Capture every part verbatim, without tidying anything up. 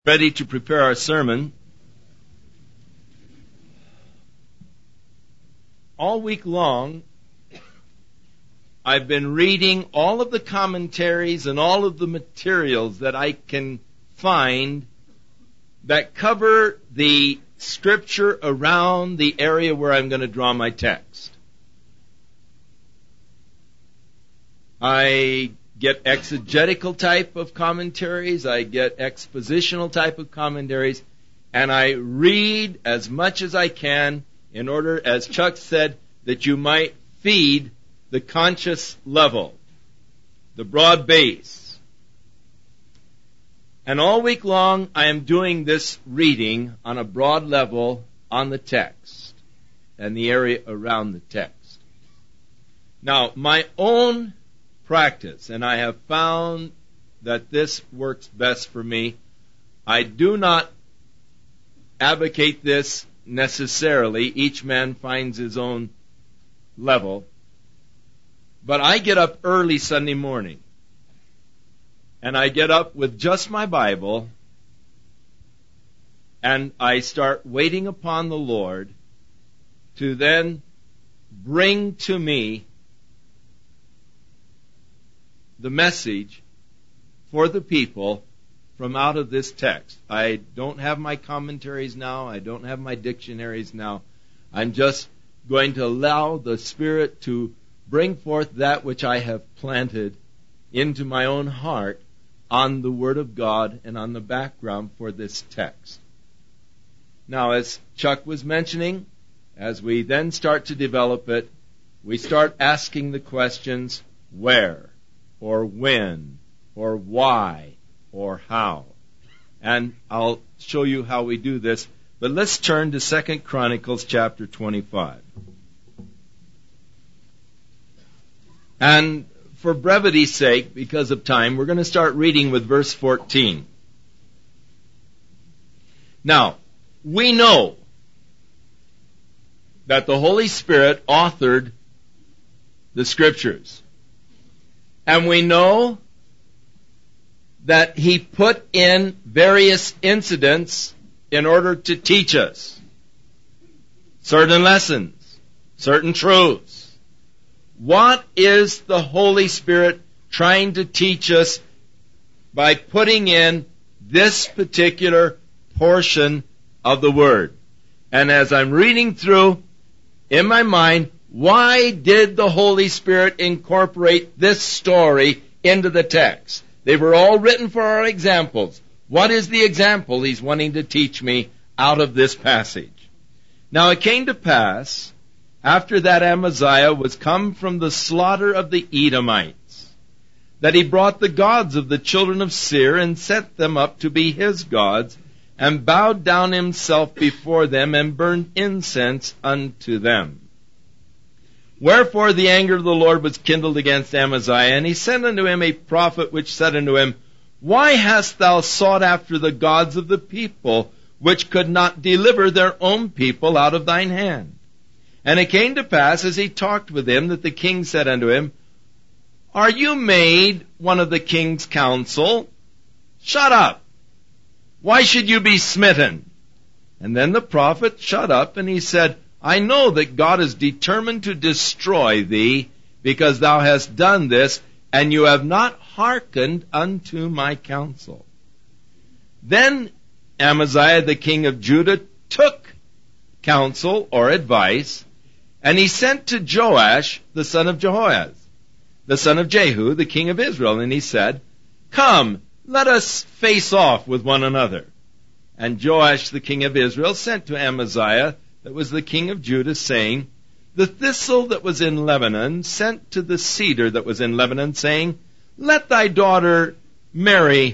Ready to prepare our sermon. All week long, I've been reading all of the commentaries and all of the materials that I can find that cover the scripture around the area where I'm going to draw my text. I get exegetical type of commentaries, I get expositional type of commentaries, and I read as much as I can in order, as Chuck said, that you might feed the conscious level, the broad base. And all week long I am doing this reading on a broad level on the text and the area around the text. Now, my own practice, and I have found that this works best for me. I do not advocate this necessarily. Each man finds his own level. But I get up early Sunday morning, and I get up with just my Bible, and I start waiting upon the Lord to then bring to me the message for the people from out of this text. I don't have my commentaries now. I don't have my dictionaries now. I'm just going to allow the Spirit to bring forth that which I have planted into my own heart on the Word of God and on the background for this text. Now, as Chuck was mentioning, as we then start to develop it, we start asking the questions, where? Or when, or why, or how. And I'll show you how we do this. But let's turn to Second Chronicles chapter twenty-five. And for brevity's sake, because of time, we're going to start reading with verse fourteen. Now, we know that the Holy Spirit authored the Scriptures. And we know that He put in various incidents in order to teach us certain lessons, certain truths. What is the Holy Spirit trying to teach us by putting in this particular portion of the Word? And as I'm reading through, in my mind, why did the Holy Spirit incorporate this story into the text? They were all written for our examples. What is the example He's wanting to teach me out of this passage? Now it came to pass, after that Amaziah was come from the slaughter of the Edomites, that he brought the gods of the children of Seir and set them up to be his gods, and bowed down himself before them and burned incense unto them. Wherefore the anger of the Lord was kindled against Amaziah, and he sent unto him a prophet, which said unto him, Why hast thou sought after the gods of the people, which could not deliver their own people out of thine hand? And it came to pass, as he talked with him, that the king said unto him, Are you made one of the king's council? Shut up! Why should you be smitten? And then the prophet shut up, and he said, I know that God is determined to destroy thee, because thou hast done this, and you have not hearkened unto my counsel. Then Amaziah the king of Judah took counsel or advice, and he sent to Joash the son of Jehoaz, the son of Jehu, the king of Israel, and he said, Come, let us face off with one another. And Joash the king of Israel sent to Amaziah, that was the king of Judah, saying, The thistle that was in Lebanon sent to the cedar that was in Lebanon, saying, Let thy daughter marry,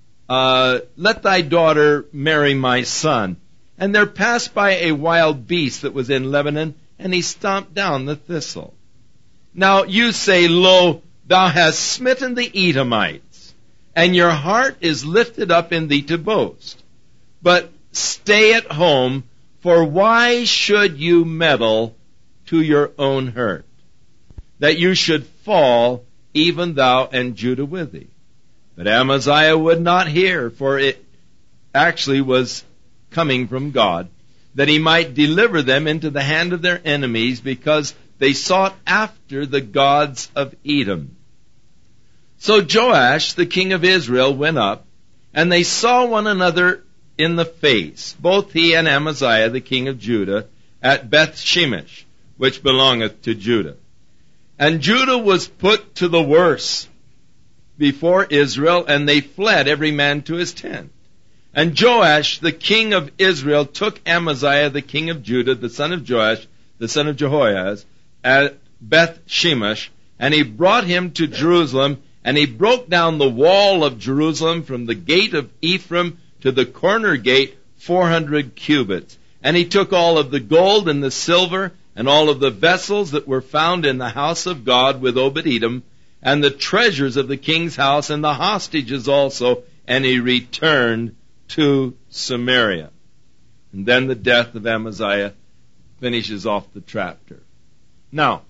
uh, let thy daughter marry my son. And there passed by a wild beast that was in Lebanon, and he stomped down the thistle. Now you say, Lo, thou hast smitten the Edomites, and your heart is lifted up in thee to boast. But stay at home, for why should you meddle to your own hurt, that you should fall, even thou and Judah with thee? But Amaziah would not hear, for it actually was coming from God, that he might deliver them into the hand of their enemies, because they sought after the gods of Edom. So Joash, the king of Israel, went up, and they saw one another in the face, both he and Amaziah, the king of Judah, at Beth Shemesh, which belongeth to Judah. And Judah was put to the worse before Israel, and they fled every man to his tent. And Joash, the king of Israel, took Amaziah, the king of Judah, the son of Joash, the son of Jehoahaz, at Beth Shemesh, and he brought him to Jerusalem, and he broke down the wall of Jerusalem from the gate of Ephraim to the corner gate, four hundred cubits. And he took all of the gold and the silver and all of the vessels that were found in the house of God with Obed-Edom, and the treasures of the king's house, and the hostages also, and he returned to Samaria. And then the death of Amaziah finishes off the chapter. Now,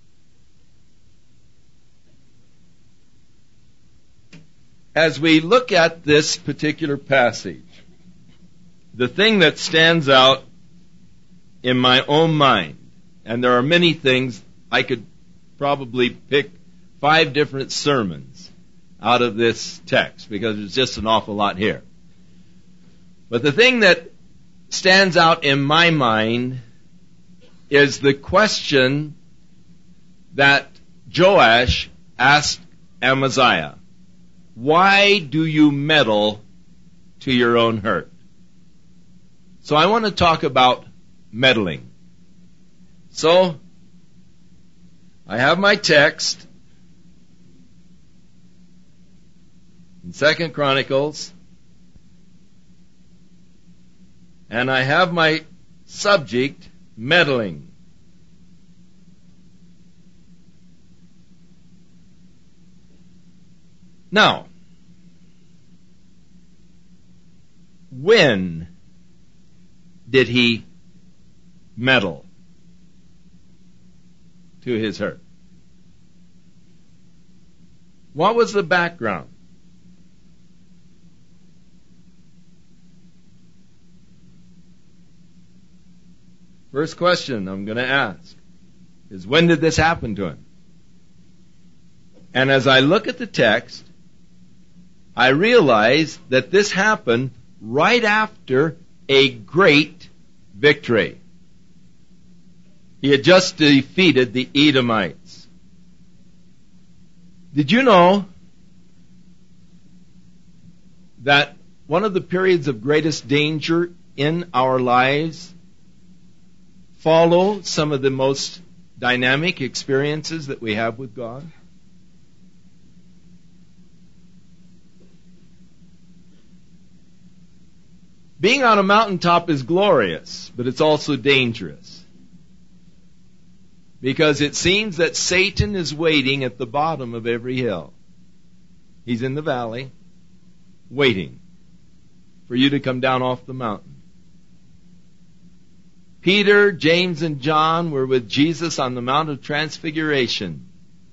as we look at this particular passage, the thing that stands out in my own mind, and there are many things, I could probably pick five different sermons out of this text, because there's just an awful lot here. But the thing that stands out in my mind is the question that Joash asked Amaziah. Why do you meddle to your own hurt? So I want to talk about meddling. So, I have my text in Second Chronicles, and I have my subject, meddling. Now, when did he meddle to his hurt? What was the background? First question I'm going to ask is, when did this happen to him? And as I look at the text, I realize that this happened right after a great victory. He had just defeated the Edomites. Did you know that one of the periods of greatest danger in our lives follow some of the most dynamic experiences that we have with God? Being on a mountaintop is glorious, but it's also dangerous. Because it seems that Satan is waiting at the bottom of every hill. He's in the valley, waiting for you to come down off the mountain. Peter, James, and John were with Jesus on the Mount of Transfiguration.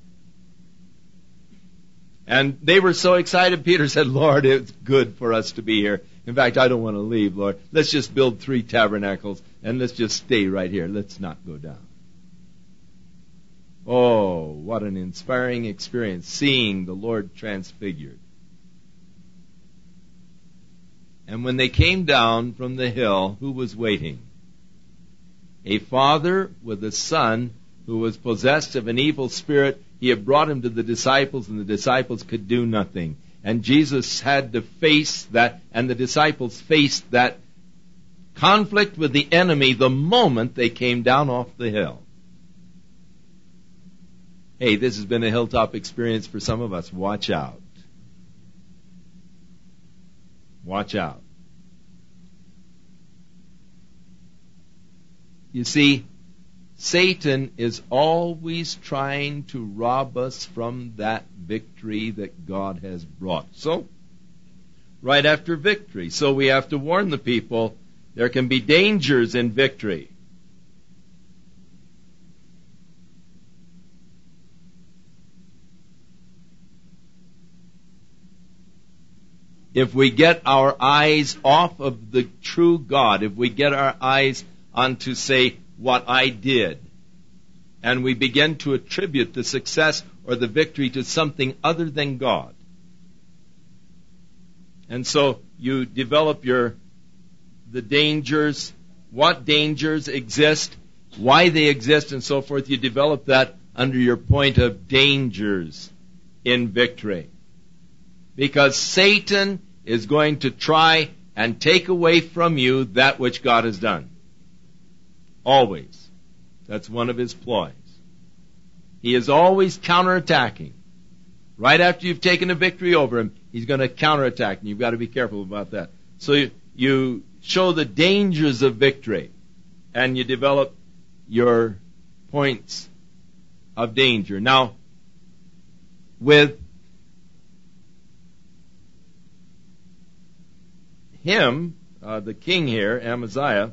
And they were so excited, Peter said, Lord, it's good for us to be here. In fact, I don't want to leave, Lord. Let's just build three tabernacles, and let's just stay right here. Let's not go down. Oh, what an inspiring experience, seeing the Lord transfigured. And when they came down from the hill, who was waiting? A father with a son who was possessed of an evil spirit. He had brought him to the disciples, and the disciples could do nothing. And Jesus had to face that, and the disciples faced that conflict with the enemy the moment they came down off the hill. Hey, this has been a hilltop experience for some of us. Watch out. Watch out. You see, Satan is always trying to rob us from that victory that God has brought. So, right after victory. So we have to warn the people there can be dangers in victory. if we get our eyes off of the true God, if we get our eyes onto, say, what I did, and we begin to attribute the success or the victory to something other than God. And so you develop your the dangers, what dangers exist, why they exist, and so forth. You develop that under your point of dangers in victory. Because Satan is going to try and take away from you that which God has done. Always. That's one of his ploys. He is always counterattacking. Right after you've taken a victory over him, he's going to counterattack, and you've got to be careful about that. So you, you show the dangers of victory, and you develop your points of danger. Now, with him, uh, the king here, Amaziah,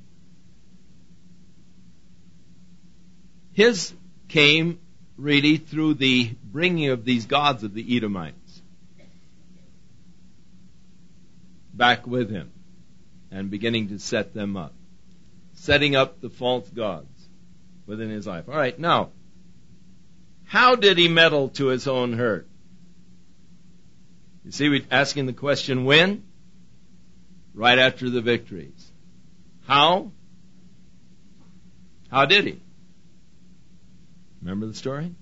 his came really through the bringing of these gods of the Edomites back with him and beginning to set them up, setting up the false gods within his life. All right, now, how did he meddle to his own hurt? You see, we're asking the question when? Right after the victories. How? How did he? Remember the story?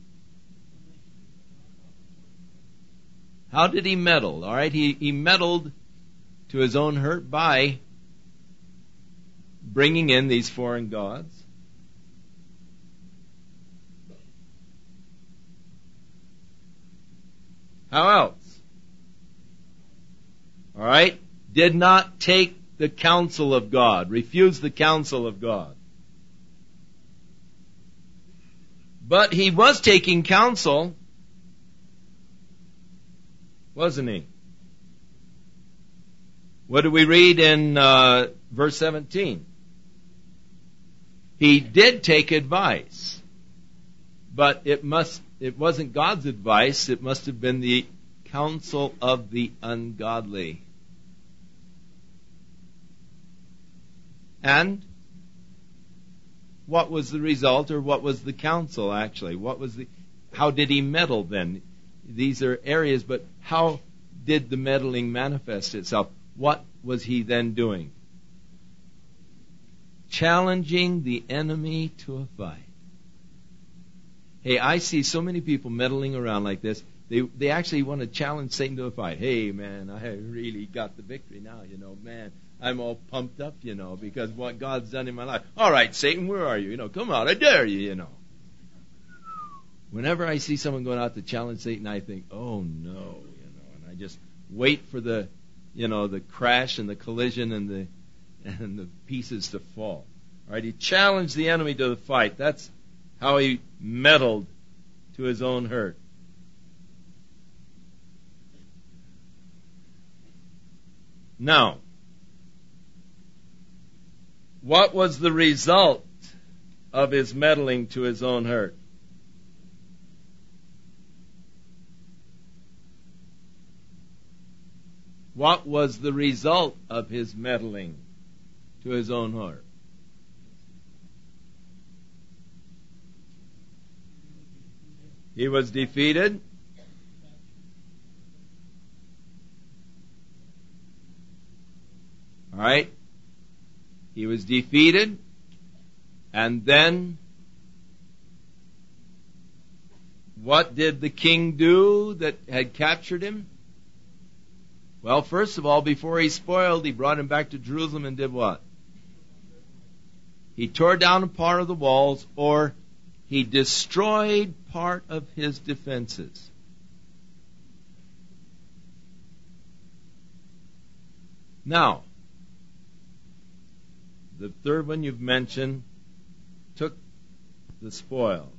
How did he meddle? All right, he, he meddled to his own hurt by bringing in these foreign gods. How else? All right, did not take the counsel of God, refused the counsel of God. But he was taking counsel, wasn't he? What do we read in uh, verse seventeen? He did take advice, but it must it wasn't God's advice, it must have been the counsel of the ungodly. And what was the result, or what was the counsel actually? What was the how did he meddle then? These are areas, but how did the meddling manifest itself? What was he then doing? Challenging the enemy to a fight. Hey, I see so many people meddling around like this. They they actually want to challenge Satan to a fight. Hey, man, I really got the victory now, you know, man. I'm all pumped up, you know, because what God's done in my life. All right, Satan, where are you? You know, come on, I dare you, you know. Whenever I see someone going out to challenge Satan, I think, oh, no, you know, and I just wait for the, you know, the crash and the collision and the and the pieces to fall. All right, he challenged the enemy to the fight. That's how he meddled to his own hurt. Now, what was the result of his meddling to his own hurt? What was the result of his meddling to his own hurt? He was defeated. All right. He was defeated, and then what did the king do that had captured him? Well, first of all, before he spoiled, he brought him back to Jerusalem and did what? He tore down a part of the walls, or he destroyed part of his defenses. Now, the third one you've mentioned took the spoil.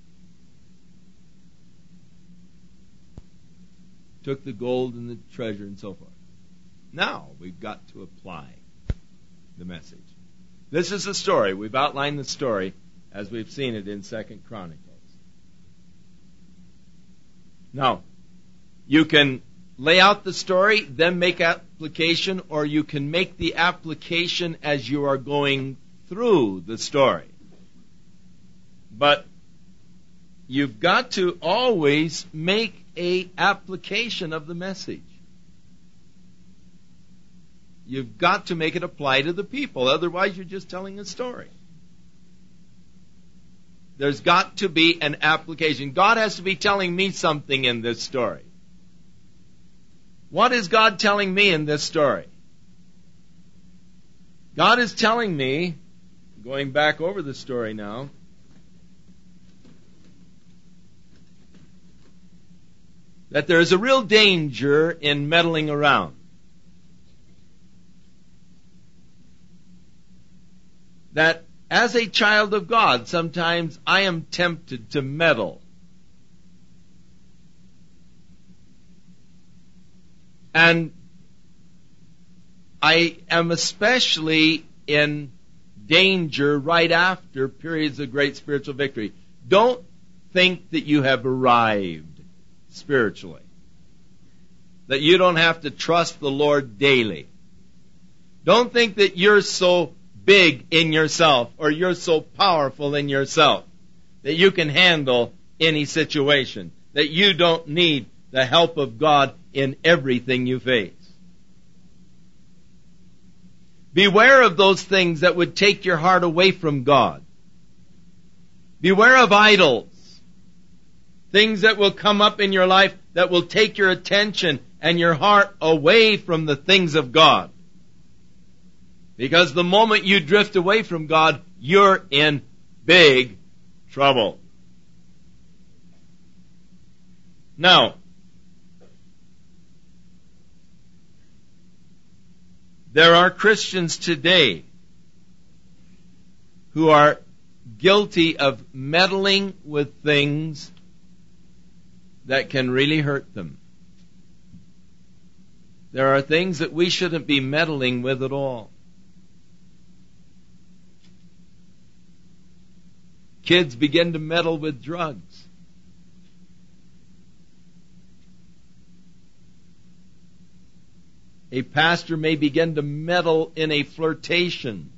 Took the gold and the treasure and so forth. Now we've got to apply the message. This is the story. We've outlined the story as we've seen it in Second Chronicles. Now, you can lay out the story, then make application, or you can make the application as you are going through the story. But you've got to always make a application of the message. You've got to make it apply to the people. Otherwise, you're just telling a story. There's got to be an application. God has to be telling me something in this story. What is God telling me in this story? God is telling me, going back over the story now, that there is a real danger in meddling around. That as a child of God, sometimes I am tempted to meddle. And I am especially in danger right after periods of great spiritual victory. Don't think that you have arrived spiritually. That you don't have to trust the Lord daily. Don't think that you're so big in yourself or you're so powerful in yourself that you can handle any situation. That you don't need the help of God in everything you face. Beware of those things that would take your heart away from God. Beware of idols. Things that will come up in your life that will take your attention and your heart away from the things of God. Because the moment you drift away from God, you're in big trouble. Now, there are Christians today who are guilty of meddling with things that can really hurt them. There are things that we shouldn't be meddling with at all. Kids begin to meddle with drugs. A pastor may begin to meddle in a flirtation.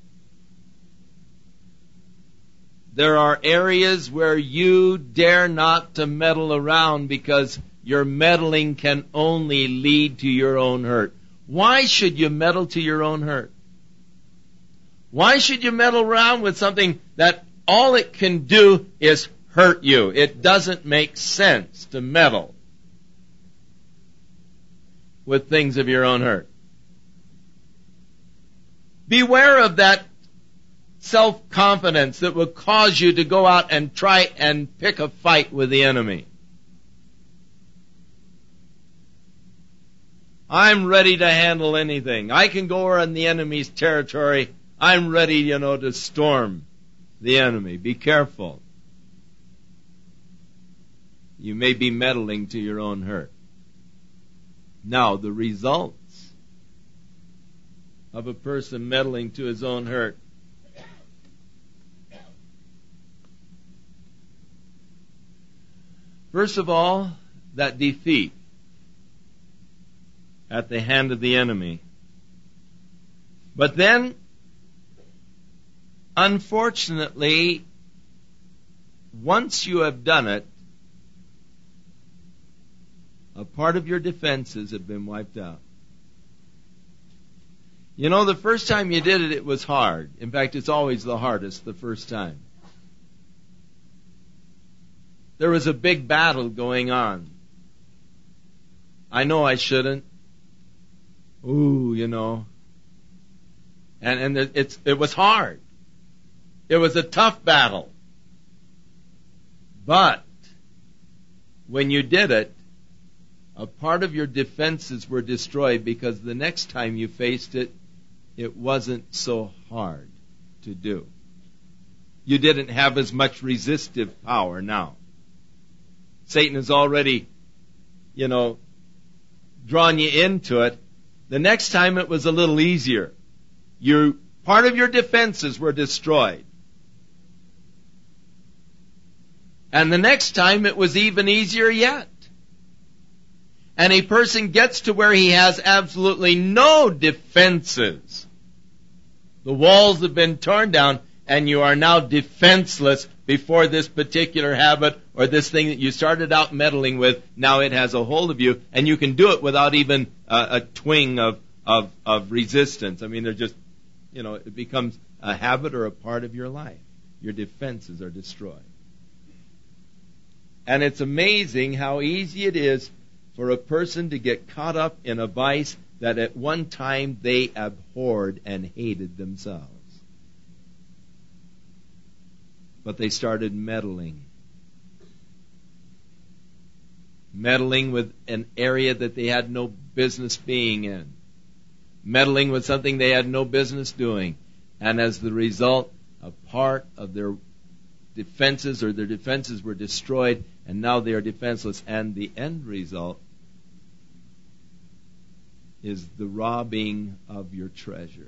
There are areas where you dare not to meddle around because your meddling can only lead to your own hurt. Why should you meddle to your own hurt? Why should you meddle around with something that all it can do is hurt you? It doesn't make sense to meddle with things of your own hurt. Beware of that self-confidence that will cause you to go out and try and pick a fight with the enemy. I'm ready to handle anything. I can go over in the enemy's territory. I'm ready, you know, to storm the enemy. Be careful. You may be meddling to your own hurt. Now, the results of a person meddling to his own hurt. First of all, that defeat at the hand of the enemy. But then, unfortunately, once you have done it, a part of your defenses have been wiped out. You know, the first time you did it, it was hard. In fact, it's always the hardest the first time. There was a big battle going on. I know I shouldn't. Ooh, you know. And and it's it was hard. It was a tough battle. But when you did it, a part of your defenses were destroyed because the next time you faced it, it wasn't so hard to do. You didn't have as much resistive power now. Satan has already, you know, drawn you into it. The next time it was a little easier. You, part of your defenses were destroyed. And the next time it was even easier yet. and a person gets to where he has absolutely no defenses. The walls have been torn down, and you are now defenseless before this particular habit or this thing that you started out meddling with. Now it has a hold of you, and you can do it without even uh, a twinge of, of, of resistance. I mean, they're just, you know, it becomes a habit or a part of your life. Your defenses are destroyed. And it's amazing how easy it is for a person to get caught up in a vice that at one time they abhorred and hated themselves. But they started meddling. Meddling with an area that they had no business being in. Meddling with something they had no business doing. And as the result, a part of their defenses or their defenses were destroyed, and now they are defenseless. And the end result is the robbing of your treasures.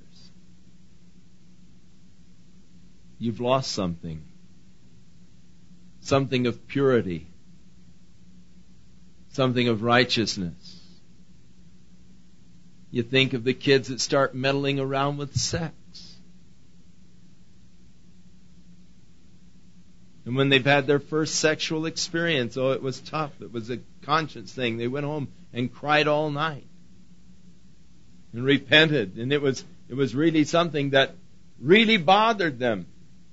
You've lost something. Something of purity. Something of righteousness. You think of the kids that start meddling around with sex. And when they've had their first sexual experience, oh, it was tough. It was a conscience thing. They went home and cried all night. And repented. And it was it was really something that really bothered them.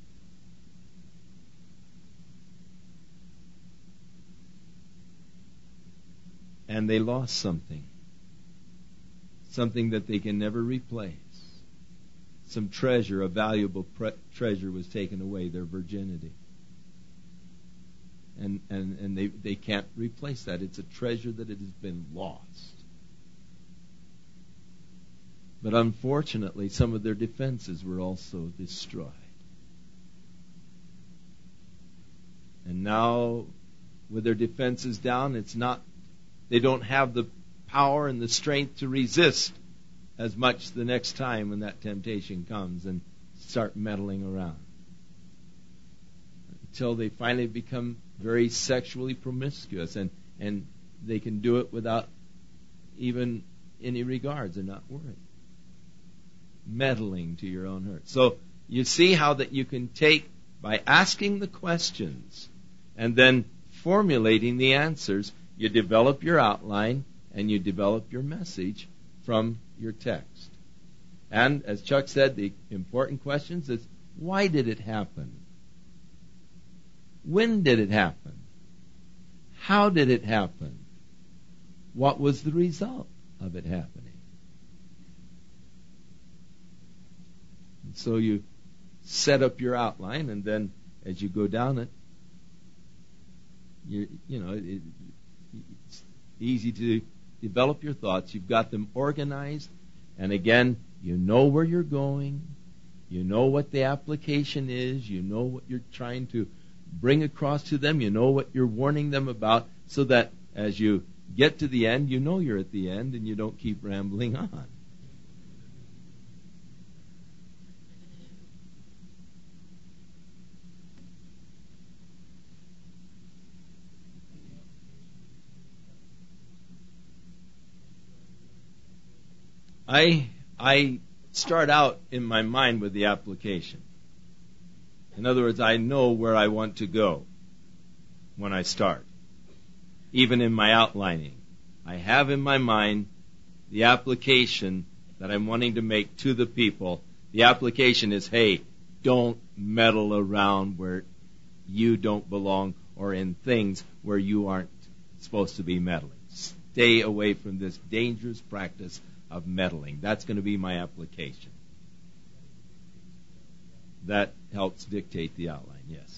And they lost something. Something that they can never replace. Some treasure, a valuable pre- treasure was taken away, their virginity. And, and, and they, they can't replace that. It's a treasure that it has been lost. But unfortunately, some of their defenses were also destroyed. And now, with their defenses down, it's not, they don't have the power and the strength to resist as much the next time when that temptation comes and start meddling around. Until they finally become very sexually promiscuous, and, and they can do it without even any regards. They're not worried. Meddling to your own hurt. So you see how that you can take, by asking the questions and then formulating the answers, you develop your outline and you develop your message from your text. And as Chuck said, the important questions is, why did it happen? When did it happen? How did it happen? What was the result of it happening? And so you set up your outline, and then as you go down it, you you know it, it's easy to develop your thoughts. You've got them organized, and again, you know where you're going. You know what the application is. You know what you're trying to bring across to them. You know what you're warning them about, so that as you get to the end, you know you're at the end and you don't keep rambling on. I I start out in my mind with the application. In other words, I know where I want to go when I start. Even in my outlining, I have in my mind the application that I'm wanting to make to the people. The application is, hey, don't meddle around where you don't belong or in things where you aren't supposed to be meddling. Stay away from this dangerous practice of meddling. That's going to be my application. That helps dictate the outline, yes.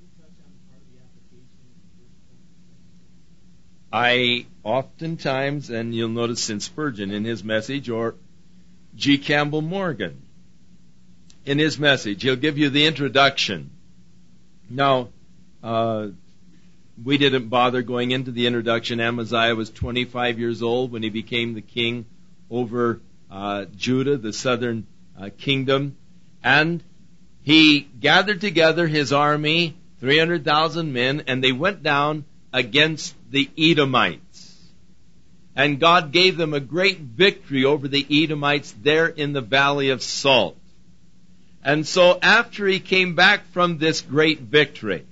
I oftentimes, and you'll notice in Spurgeon in his message, or G. Campbell Morgan in his message, he'll give you the introduction. Now, uh, we didn't bother going into the introduction. Amaziah was twenty-five years old when he became the king over uh, Judah, the southern uh, kingdom, and he gathered together his army, three hundred thousand men, and they went down against the Edomites. And God gave them a great victory over the Edomites there in the Valley of Salt. And so after he came back from this great victory,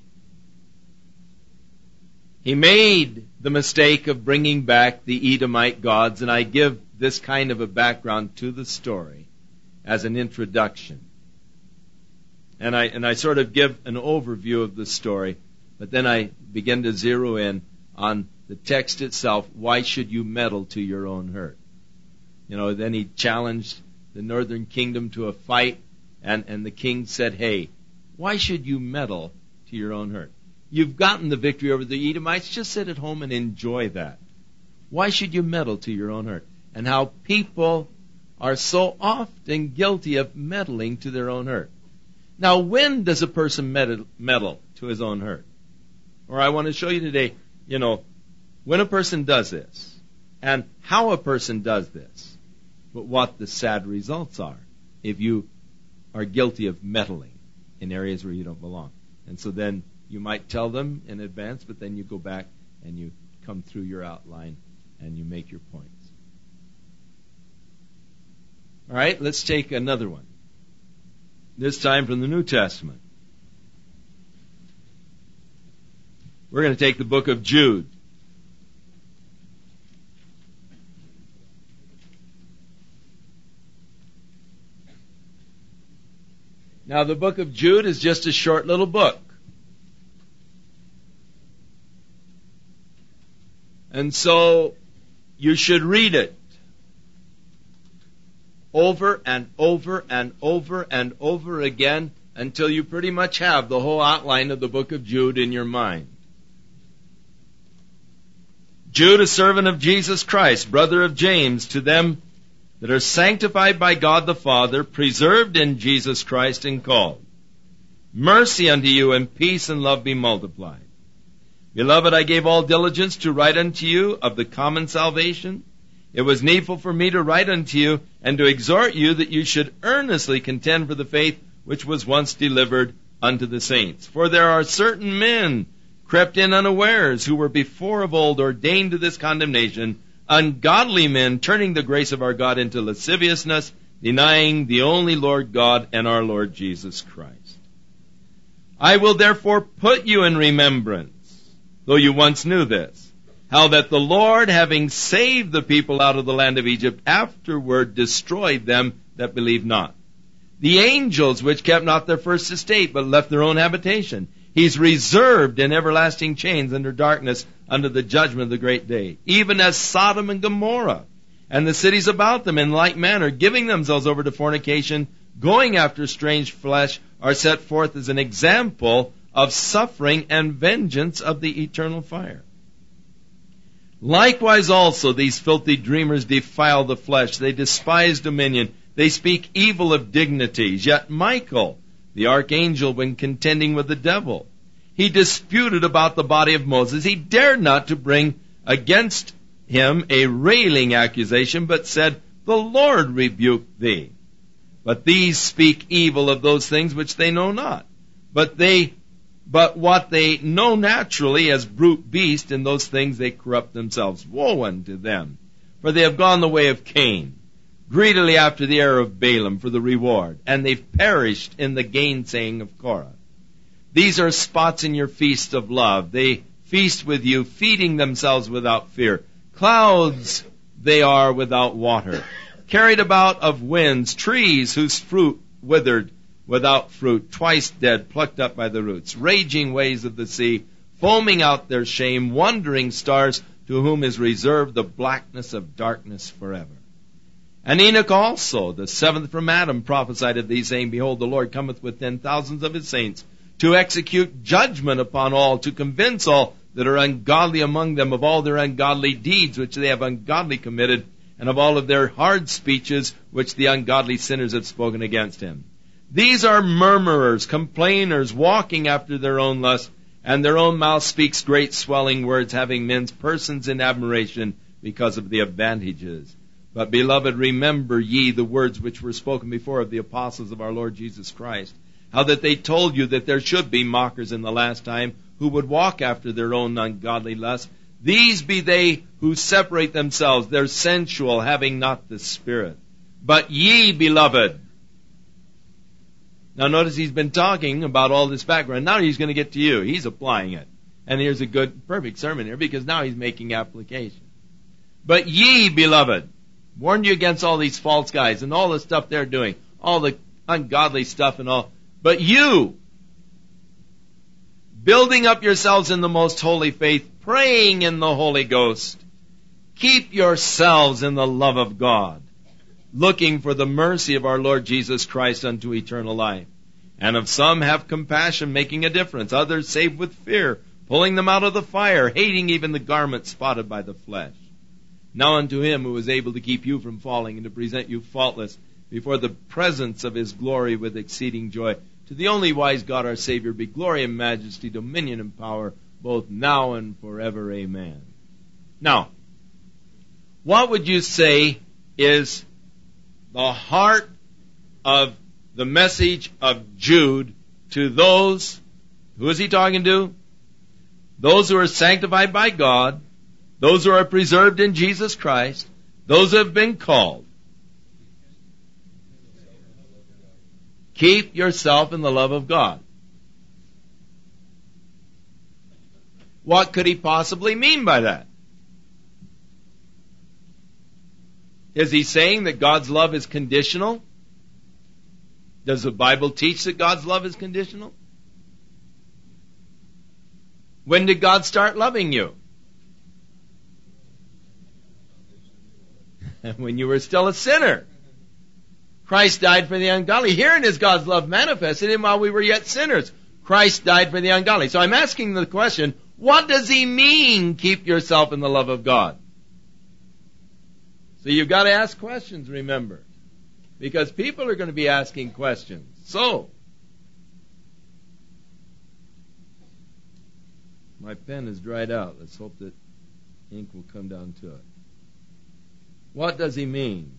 he made the mistake of bringing back the Edomite gods. And I give this kind of a background to the story as an introduction. And I, and I sort of give an overview of the story, but then I begin to zero in on the text itself. Why should you meddle to your own hurt? You know, then he challenged the northern kingdom to a fight, and, and the king said, hey, why should you meddle to your own hurt? You've gotten the victory over the Edomites. Just sit at home and enjoy that. Why should you meddle to your own hurt? And how people are so often guilty of meddling to their own hurt. Now, when does a person meddle, meddle to his own hurt? Or I want to show you today, you know, when a person does this, and how a person does this, but what the sad results are if you are guilty of meddling in areas where you don't belong. And so then you might tell them in advance, but then you go back and you come through your outline and you make your points. All right, let's take another one. This time from the New Testament. We're going to take the book of Jude. Now, the book of Jude is just a short little book. And so, you should read it over and over and over and over again until you pretty much have the whole outline of the book of Jude in your mind. Jude, a servant of Jesus Christ, brother of James, to them that are sanctified by God the Father, preserved in Jesus Christ and called. Mercy unto you and peace and love be multiplied. Beloved, I gave all diligence to write unto you of the common salvation. It was needful for me to write unto you and to exhort you that you should earnestly contend for the faith which was once delivered unto the saints. For there are certain men crept in unawares, who were before of old ordained to this condemnation, ungodly men, turning the grace of our God into lasciviousness, denying the only Lord God and our Lord Jesus Christ. I will therefore put you in remembrance, though you once knew this, how that the Lord, having saved the people out of the land of Egypt, afterward destroyed them that believed not. The angels which kept not their first estate, but left their own habitation, He's reserved in everlasting chains under darkness under the judgment of the great day, even as Sodom and Gomorrah and the cities about them in like manner, giving themselves over to fornication, going after strange flesh, are set forth as an example of suffering and vengeance of the eternal fire. Likewise also these filthy dreamers defile the flesh. They despise dominion. They speak evil of dignities. Yet Michael, the archangel, when contending with the devil, he disputed about the body of Moses. He dared not to bring against him a railing accusation, but said, the Lord rebuke thee. But these speak evil of those things which they know not. But they, but what they know naturally as brute beasts, in those things they corrupt themselves. Woe unto them! For they have gone the way of Cain, greedily after the error of Balaam for the reward, and they've perished in the gainsaying of Korah. These are spots in your feast of love. They feast with you, feeding themselves without fear. Clouds they are without water, carried about of winds, trees whose fruit withered without fruit, twice dead, plucked up by the roots, raging waves of the sea, foaming out their shame, wandering stars, to whom is reserved the blackness of darkness forever. And Enoch also, the seventh from Adam, prophesied of these, saying, behold, the Lord cometh with ten thousands of his saints, to execute judgment upon all, to convince all that are ungodly among them of all their ungodly deeds which they have ungodly committed, and of all of their hard speeches which the ungodly sinners have spoken against him. These are murmurers, complainers, walking after their own lust, and their own mouth speaks great swelling words, having men's persons in admiration because of the advantages. But, beloved, remember ye the words which were spoken before of the apostles of our Lord Jesus Christ, how that they told you that there should be mockers in the last time, who would walk after their own ungodly lust. These be they who separate themselves. They're sensual, having not the Spirit. But ye, beloved. Now notice he's been talking about all this background. Now he's going to get to you. He's applying it. And here's a good, perfect sermon here, because now he's making application. But ye, beloved, warned you against all these false guys and all the stuff they're doing, all the ungodly stuff and all. But you, building up yourselves in the most holy faith, praying in the Holy Ghost, keep yourselves in the love of God, looking for the mercy of our Lord Jesus Christ unto eternal life. And of some have compassion, making a difference. Others save with fear, pulling them out of the fire, hating even the garment spotted by the flesh. Now unto him who is able to keep you from falling and to present you faultless before the presence of his glory with exceeding joy. To the only wise God our Savior be glory and majesty, dominion and power, both now and forever. Amen. Now, what would you say is the heart of the message of Jude to those, who is he talking to? Those who are sanctified by God, those who are preserved in Jesus Christ, those who have been called. Keep yourself in the love of God. What could he possibly mean by that? Is he saying that God's love is conditional? Does the Bible teach that God's love is conditional? When did God start loving you? When you were still a sinner. Christ died for the ungodly. Herein is God's love manifested in while we were yet sinners. Christ died for the ungodly. So I'm asking the question, what does he mean, keep yourself in the love of God? So you've got to ask questions, remember. Because people are going to be asking questions. So, my pen is dried out. Let's hope that ink will come down to it. What does he mean?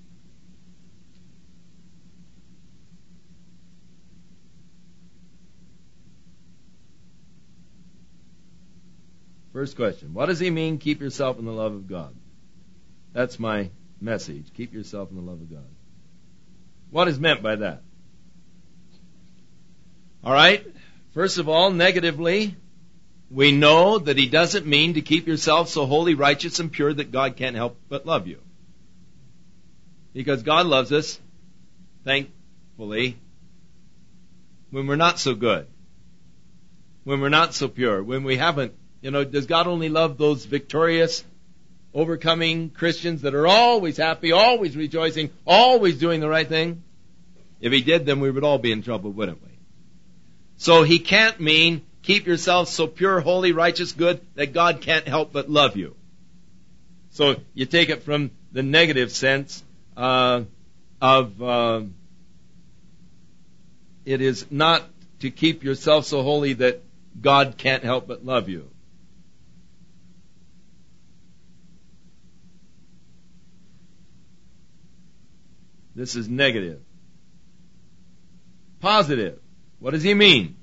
First question. What does he mean, keep yourself in the love of God? That's my message. Keep yourself in the love of God. What is meant by that? All right. First of all, negatively, we know that he doesn't mean to keep yourself so holy, righteous, and pure that God can't help but love you. Because God loves us, thankfully, when we're not so good, when we're not so pure, when we haven't, you know, does God only love those victorious, overcoming Christians that are always happy, always rejoicing, always doing the right thing? If he did, then we would all be in trouble, wouldn't we? So he can't mean keep yourself so pure, holy, righteous, good that God can't help but love you. So you take it from the negative sense uh, of uh, it is not to keep yourself so holy that God can't help but love you. This is negative. Positive. What does he mean?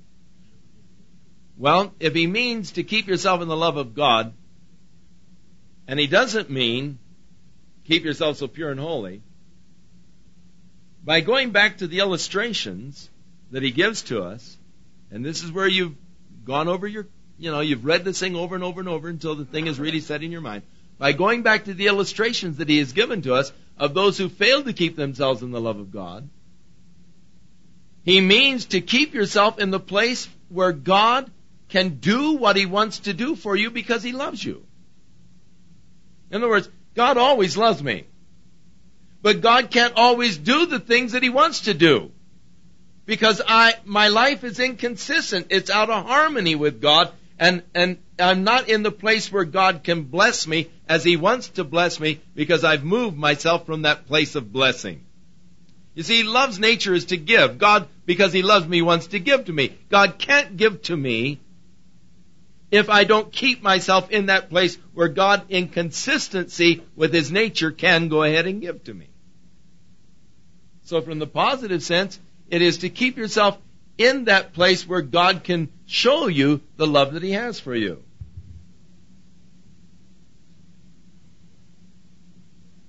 Well, if he means to keep yourself in the love of God, and he doesn't mean keep yourself so pure and holy, by going back to the illustrations that he gives to us, and this is where you've gone over your, you know, you've read this thing over and over and over until the thing is really set in your mind. By going back to the illustrations that he has given to us of those who failed to keep themselves in the love of God, he means to keep yourself in the place where God can do what he wants to do for you because he loves you. In other words, God always loves me. But God can't always do the things that he wants to do. Because I, my life is inconsistent. It's out of harmony with God. And, and I'm not in the place where God can bless me as he wants to bless me because I've moved myself from that place of blessing. You see, love's nature is to give. God, because he loves me, wants to give to me. God can't give to me if I don't keep myself in that place where God, in consistency with his nature, can go ahead and give to me. So from the positive sense, it is to keep yourself in that place where God can show you the love that he has for you.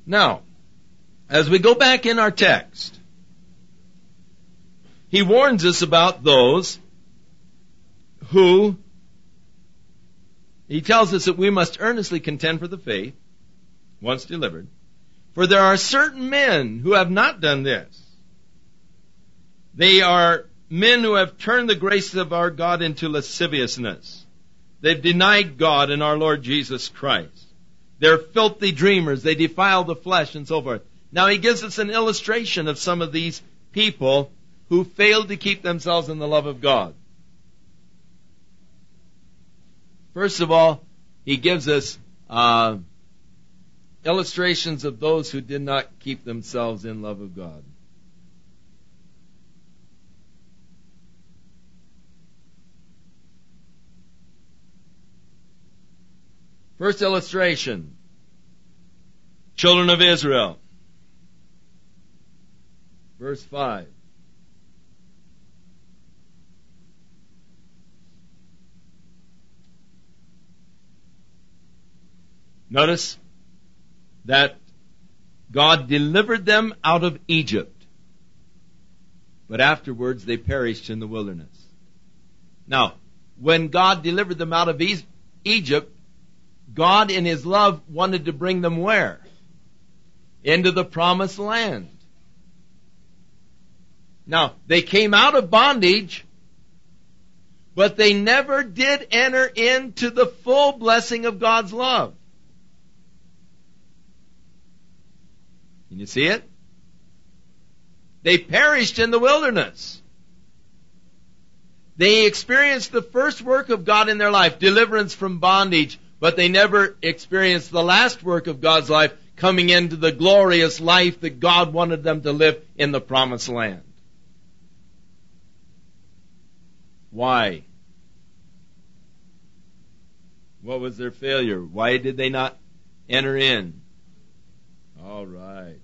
Now, as we go back in our text, he warns us about those who, he tells us that we must earnestly contend for the faith, once delivered. For there are certain men who have not done this. They are men who have turned the grace of our God into lasciviousness. They've denied God and our Lord Jesus Christ. They're filthy dreamers. They defile the flesh and so forth. Now he gives us an illustration of some of these people who failed to keep themselves in the love of God. First of all, he gives us uh, illustrations of those who did not keep themselves in love of God. First illustration, children of Israel. Verse five. Notice that God delivered them out of Egypt, but afterwards they perished in the wilderness. Now, when God delivered them out of Egypt, God in His love wanted to bring them where? Into the promised land. Now, they came out of bondage, but they never did enter into the full blessing of God's love. Can you see it? They perished in the wilderness. They experienced the first work of God in their life, deliverance from bondage, but they never experienced the last work of God's life, coming into the glorious life that God wanted them to live in the promised land. Why? What was their failure? Why did they not enter in? All right.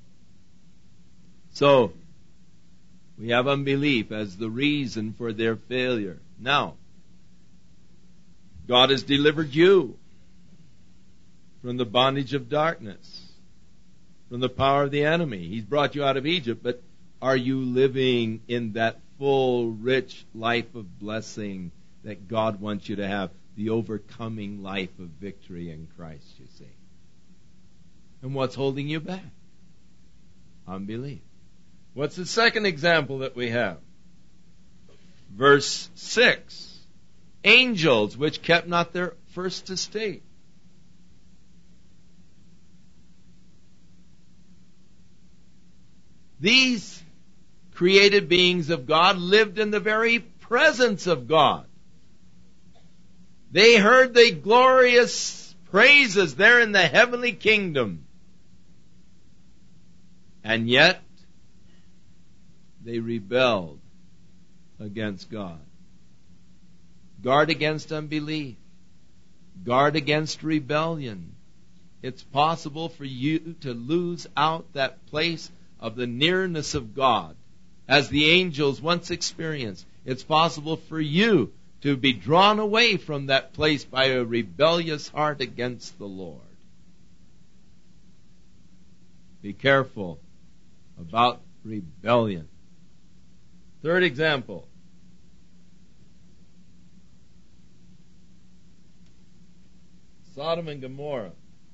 So, we have unbelief as the reason for their failure. Now, God has delivered you from the bondage of darkness, from the power of the enemy. He's brought you out of Egypt, but are you living in that full, rich life of blessing that God wants you to have? The overcoming life of victory in Christ, you see. And what's holding you back? Unbelief. What's the second example that we have? Verse six. Angels which kept not their first estate. These created beings of God lived in the very presence of God. They heard the glorious praises there in the heavenly kingdom. And yet, they rebelled against God. Guard against unbelief. Guard against rebellion. It's possible for you to lose out that place of the nearness of God, as the angels once experienced. It's possible for you to be drawn away from that place by a rebellious heart against the Lord. Be careful about rebellion. Third example. Sodom and Gomorrah.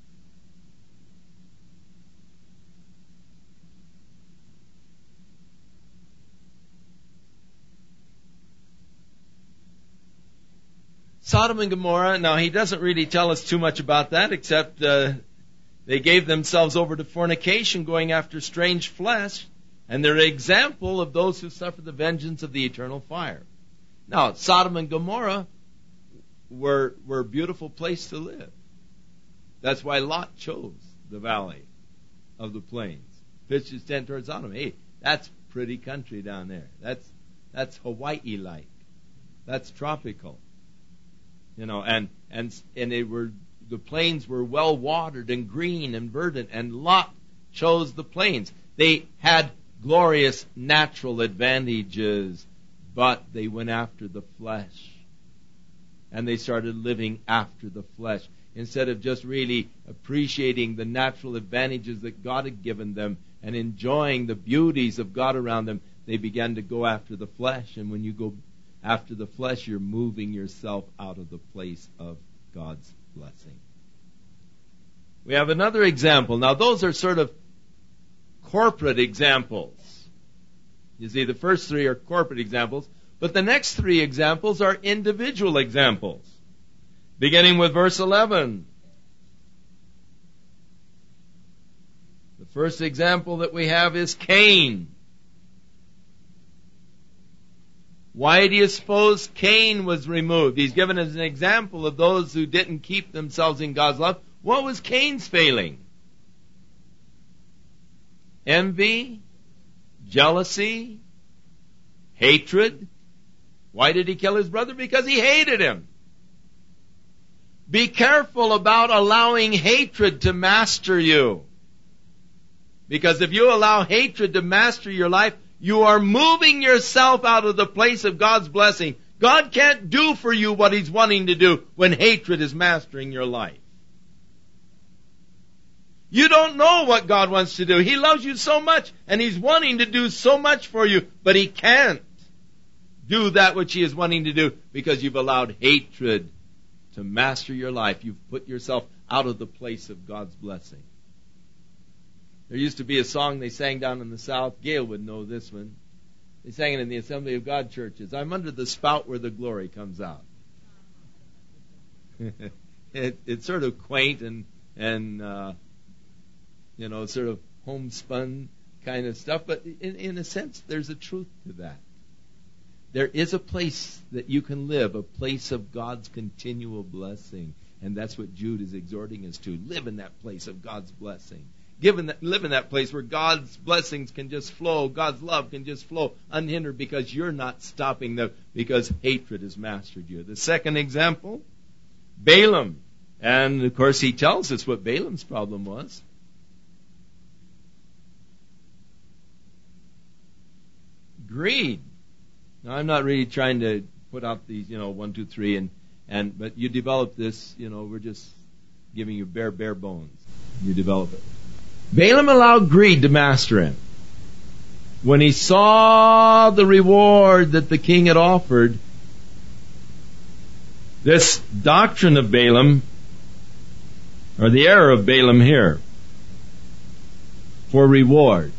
Sodom and Gomorrah, now he doesn't really tell us too much about that, except uh, they gave themselves over to fornication, going after strange flesh, and they're an example of those who suffer the vengeance of the eternal fire. Now, Sodom and Gomorrah were, were a beautiful place to live. That's why Lot chose the valley of the plains, pitched his tent towards Sodom. Hey, that's pretty country down there. That's that's Hawaii-like. That's tropical. You know, and and and they were the plains were well watered and green and verdant, and Lot chose the plains. They had glorious natural advantages, but they went after the flesh, and they started living after the flesh. instead of just really appreciating the natural advantages that God had given them and enjoying the beauties of God around them, they began to go after the flesh. And when you go after the flesh, you're moving yourself out of the place of God's blessing. We have another example. Now, those are sort of corporate examples. You see, the first three are corporate examples, but the next three examples are individual examples. Beginning with verse eleven. The first example that we have is Cain. Why do you suppose Cain was removed? He's given as an example of those who didn't keep themselves in God's love. What was Cain's failing? Envy, jealousy, hatred. Why did he kill his brother? Because he hated him. Be careful about allowing hatred to master you. Because if you allow hatred to master your life, you are moving yourself out of the place of God's blessing. God can't do for you what He's wanting to do when hatred is mastering your life. You don't know what God wants to do. He loves you so much, and He's wanting to do so much for you, but He can't do that which He is wanting to do because you've allowed hatred to master your life. You've put yourself out of the place of God's blessing. There used to be a song they sang down in the South. Gail would know this one. They sang it in the Assembly of God churches. I'm under the spout where the glory comes out. it, it's sort of quaint and, and uh, you know, sort of homespun kind of stuff. But in, in a sense, there's a truth to that. There is a place that you can live, a place of God's continual blessing. And that's what Jude is exhorting us to. Live in that place of God's blessing. Given that, live in that place where God's blessings can just flow, God's love can just flow unhindered because you're not stopping them because hatred has mastered you. The second example, Balaam. And of course he tells us what Balaam's problem was. Greed. Now I'm not really trying to put out these, you know, one, two, three, and, and but you develop this, you know, we're just giving you bare, bare bones. You develop it. Balaam allowed greed to master him. When he saw the reward that the king had offered, this doctrine of Balaam, or the error of Balaam here, for reward,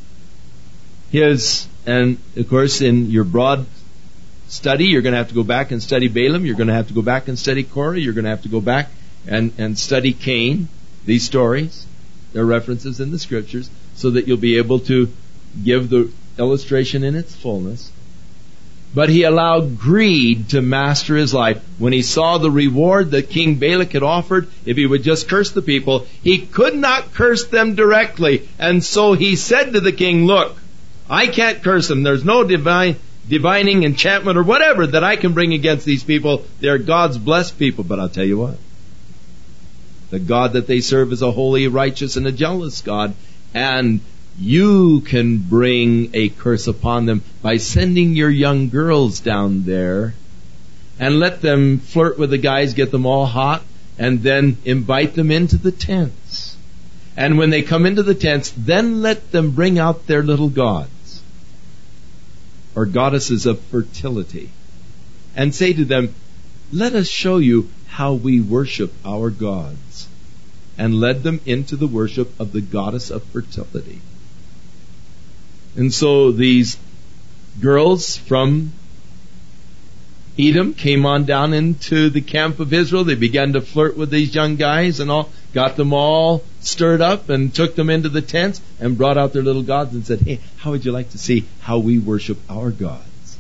his, and of course in your broad study, you're going to have to go back and study Balaam, you're going to have to go back and study Korah, you're going to have to go back and, and study Cain, these stories. There are references in the Scriptures so that you'll be able to give the illustration in its fullness. But he allowed greed to master his life. When he saw the reward that King Balak had offered, if he would just curse the people, he could not curse them directly. And so he said to the king, look, I can't curse them. There's no divine divining, enchantment, or whatever that I can bring against these people. They're God's blessed people. But I'll tell you what. The God that they serve is a holy, righteous, and a jealous God. And you can bring a curse upon them by sending your young girls down there and let them flirt with the guys, get them all hot, and then invite them into the tents. And when they come into the tents, then let them bring out their little gods or goddesses of fertility and say to them, let us show you how we worship our gods, and led them into the worship of the goddess of fertility. And so these girls from Edom came on down into the camp of Israel. They began to flirt with these young guys and all, got them all stirred up and took them into the tents and brought out their little gods and said, hey, how would you like to see how we worship our gods?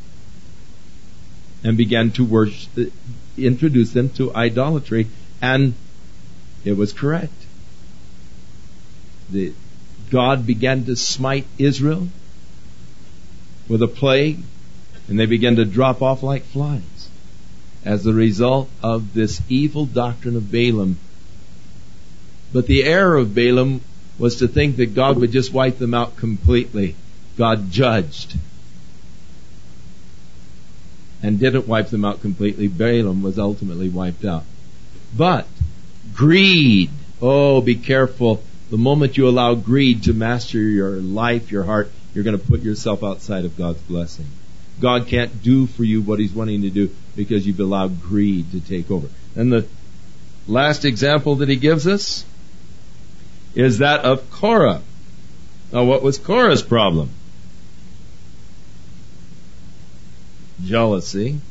And began to worship, introduce them to idolatry, and it was correct. The, God began to smite Israel with a plague, and they began to drop off like flies as a result of this evil doctrine of Balaam. But the error of Balaam was to think that God would just wipe them out completely. God judged and didn't wipe them out completely. Balaam was ultimately wiped out. But greed, oh, be careful. The moment you allow greed to master your life, your heart, you're going to put yourself outside of God's blessing. God can't do for you what He's wanting to do because you've allowed greed to take over. And the last example that He gives us is that of Korah. Now, what was Korah's problem? Jealousy.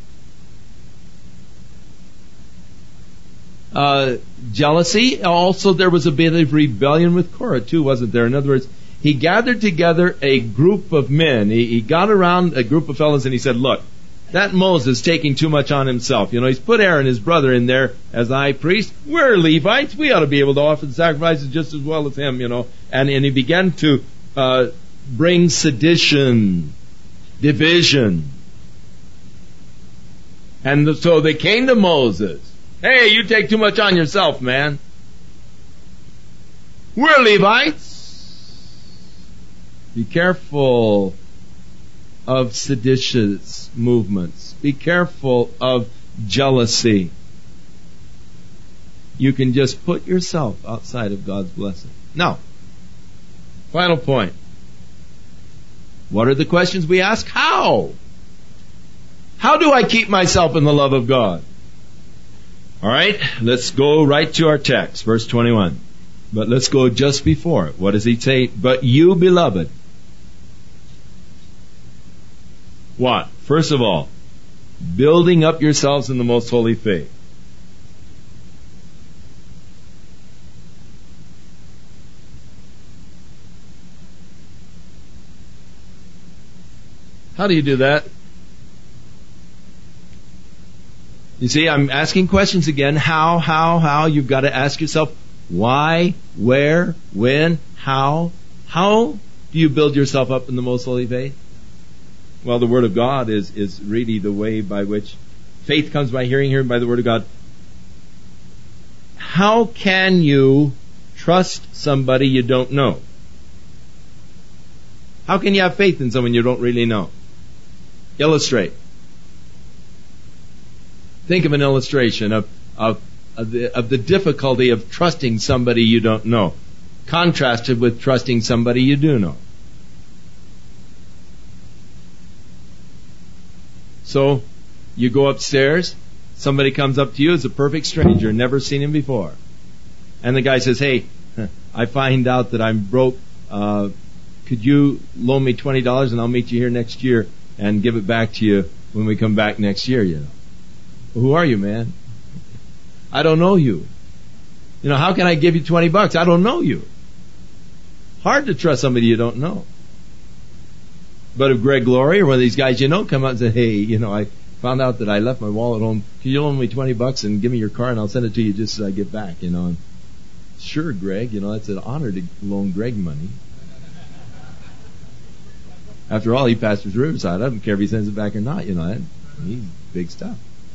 Uh, jealousy. Also, there was a bit of rebellion with Korah too, wasn't there? In other words, he gathered together a group of men. He, he got around a group of fellows and he said, look, that Moses is taking too much on himself. You know, he's put Aaron, his brother, in there as the high priest. We're Levites. We ought to be able to offer the sacrifices just as well as him, you know. And, and he began to uh, bring sedition, division. And so they came to Moses. Hey, you take too much on yourself, man. We're Levites. Be careful of seditious movements. Be careful of jealousy. You can just put yourself outside of God's blessing. Now, final point. What are the questions we ask? How? How do I keep myself in the love of God? All right, let's go right to our text, verse twenty-one. But let's go just before it. What does he say? But you, beloved. What? First of all, building up yourselves in the most holy faith. How do you do that? You see, I'm asking questions again. How, how, how? You've got to ask yourself, why, where, when, how? How do you build yourself up in the most holy faith? Well, the Word of God is, is really the way by which faith comes by hearing, hearing by the Word of God. How can you trust somebody you don't know? How can you have faith in someone you don't really know? Illustrate. Think of an illustration of, of, of, the, of the difficulty of trusting somebody you don't know, contrasted with trusting somebody you do know. So, you go upstairs, somebody comes up to you as a perfect stranger, never seen him before. And the guy says, hey, I find out that I'm broke. Uh, could you loan me twenty dollars and I'll meet you here next year and give it back to you when we come back next year, you know. Well, who are you, man? I don't know you. You know, how can I give you twenty bucks? I don't know you. Hard to trust somebody you don't know. But if Greg Glory or one of these guys you know come out and say, hey, you know, I found out that I left my wallet home. Can you loan me twenty bucks and give me your car and I'll send it to you just as I get back, you know. And sure, Greg, you know, it's an honor to loan Greg money. After all, he pastors Riverside. I don't care if he sends it back or not, you know. That, he's big stuff.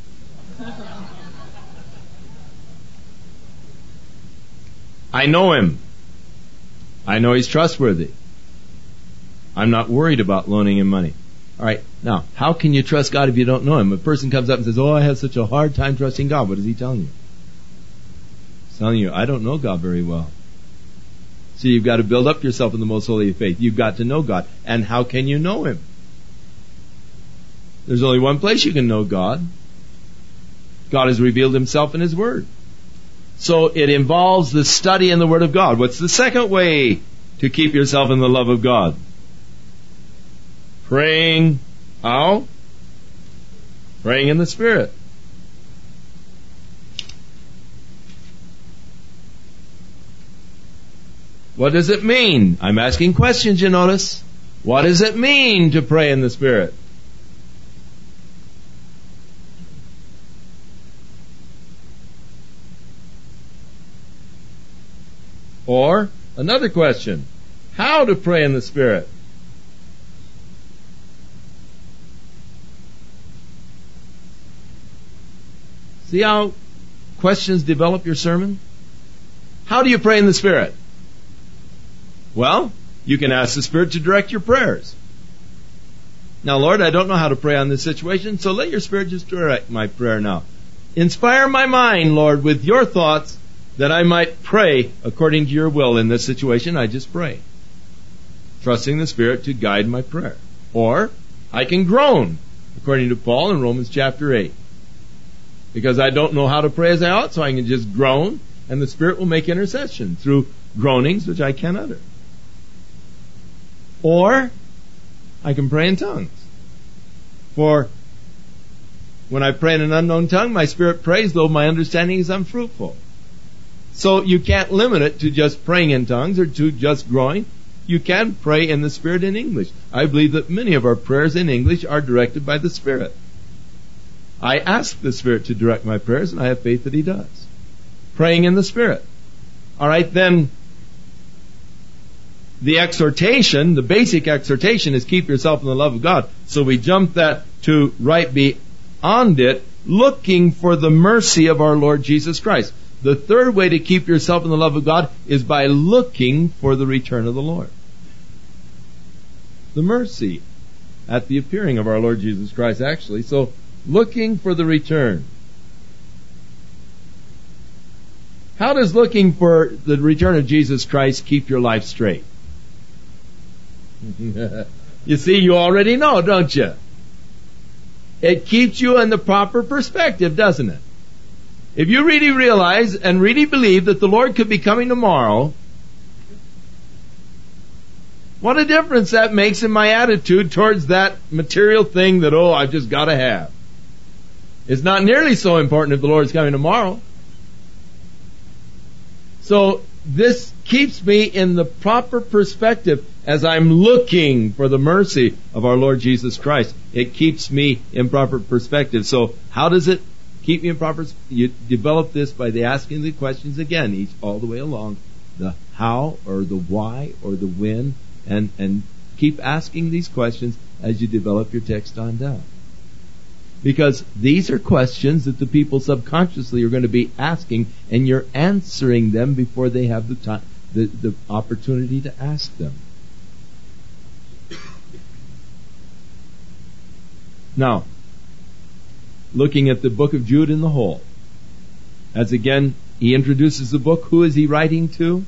I know him. I know he's trustworthy. I'm not worried about loaning him money. All right, now, how can you trust God if you don't know him? A person comes up and says, oh, I have such a hard time trusting God. What is he telling you? He's telling you, I don't know God very well. So you've got to build up yourself in the most holy faith. You've got to know God. And how can you know him? There's only one place you can know God. God has revealed himself in his Word. So it involves the study in the Word of God. What's the second way to keep yourself in the love of God? Praying. How? Praying in the Spirit. What does it mean? I'm asking questions, you notice. What does it mean to pray in the Spirit? Or, another question, how to pray in the Spirit? See how questions develop your sermon? How do you pray in the Spirit? Well, you can ask the Spirit to direct your prayers. Now, Lord, I don't know how to pray on this situation, so let your Spirit just direct my prayer now. Inspire my mind, Lord, with your thoughts that I might pray according to your will. In this situation, I just pray, trusting the Spirit to guide my prayer. Or I can groan, according to Paul in Romans chapter eight. Because I don't know how to pray as I ought, so I can just groan, and the Spirit will make intercession through groanings which I can't utter. Or I can pray in tongues. For when I pray in an unknown tongue, my spirit prays, though my understanding is unfruitful. So you can't limit it to just praying in tongues or to just groaning. You can pray in the Spirit in English. I believe that many of our prayers in English are directed by the Spirit. I ask the Spirit to direct my prayers, and I have faith that He does. Praying in the Spirit. All right, then the exhortation, the basic exhortation is keep yourself in the love of God. So we jump that to right beyond it, looking for the mercy of our Lord Jesus Christ. The third way to keep yourself in the love of God is by looking for the return of the Lord. The mercy at the appearing of our Lord Jesus Christ, actually. So, looking for the return. How does looking for the return of Jesus Christ keep your life straight? You see, you already know, don't you? It keeps you in the proper perspective, doesn't it? If you really realize and really believe that the Lord could be coming tomorrow, what a difference that makes in my attitude towards that material thing that, oh, I've just got to have. It's not nearly so important if the Lord's coming tomorrow. So this keeps me in the proper perspective as I'm looking for the mercy of our Lord Jesus Christ. It keeps me in proper perspective. So how does it keep me in proper? You develop this by the asking the questions again, each all the way along, the how or the why or the when, and and keep asking these questions as you develop your text on down. Because these are questions that the people subconsciously are going to be asking, and you're answering them before they have the time, the, the opportunity to ask them. Now, looking at the book of Jude in the whole, as again he introduces the book, who is he writing to?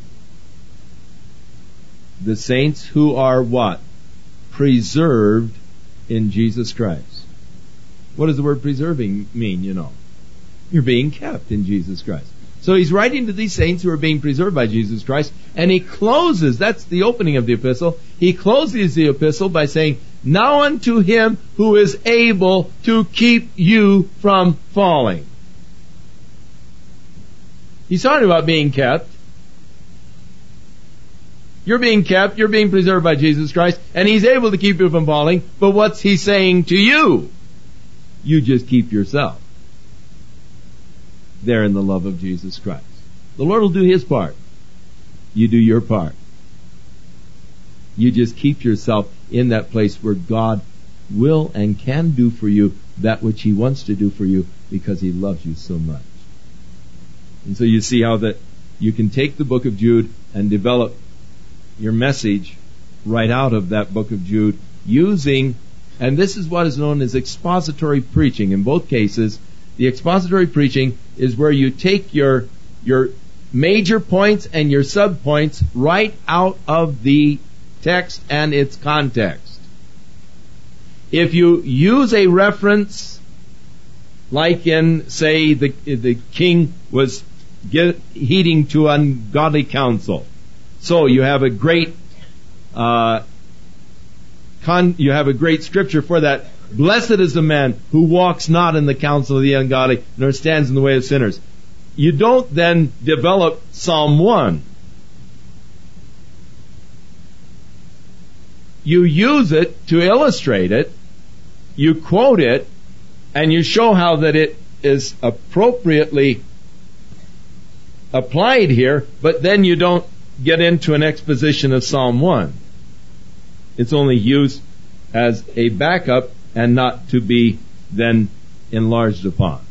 The saints who are what? Preserved in Jesus Christ. What does the word preserving mean, you know? You're being kept in Jesus Christ. So he's writing to these saints who are being preserved by Jesus Christ, and he closes, that's the opening of the epistle, he closes the epistle by saying, now unto him who is able to keep you from falling. He's talking about being kept. You're being kept, you're being preserved by Jesus Christ, and he's able to keep you from falling, but what's he saying to you? You just keep yourself there in the love of Jesus Christ. The Lord will do his part. You do your part. You just keep yourself in that place where God will and can do for you that which he wants to do for you because he loves you so much. And so you see how that you can take the book of Jude and develop your message right out of that book of Jude using, and this is what is known as expository preaching. In both cases, the expository preaching is where you take your your major points and your sub-points right out of the text and its context. If you use a reference, like in, say, the the king was get, heeding to ungodly counsel, so you have a great uh, con, you have a great scripture for that. Blessed is the man who walks not in the counsel of the ungodly, nor stands in the way of sinners. You don't then develop Psalm one. You use it to illustrate it, you quote it, and you show how that it is appropriately applied here, but then you don't get into an exposition of Psalm one. It's only used as a backup and not to be then enlarged upon.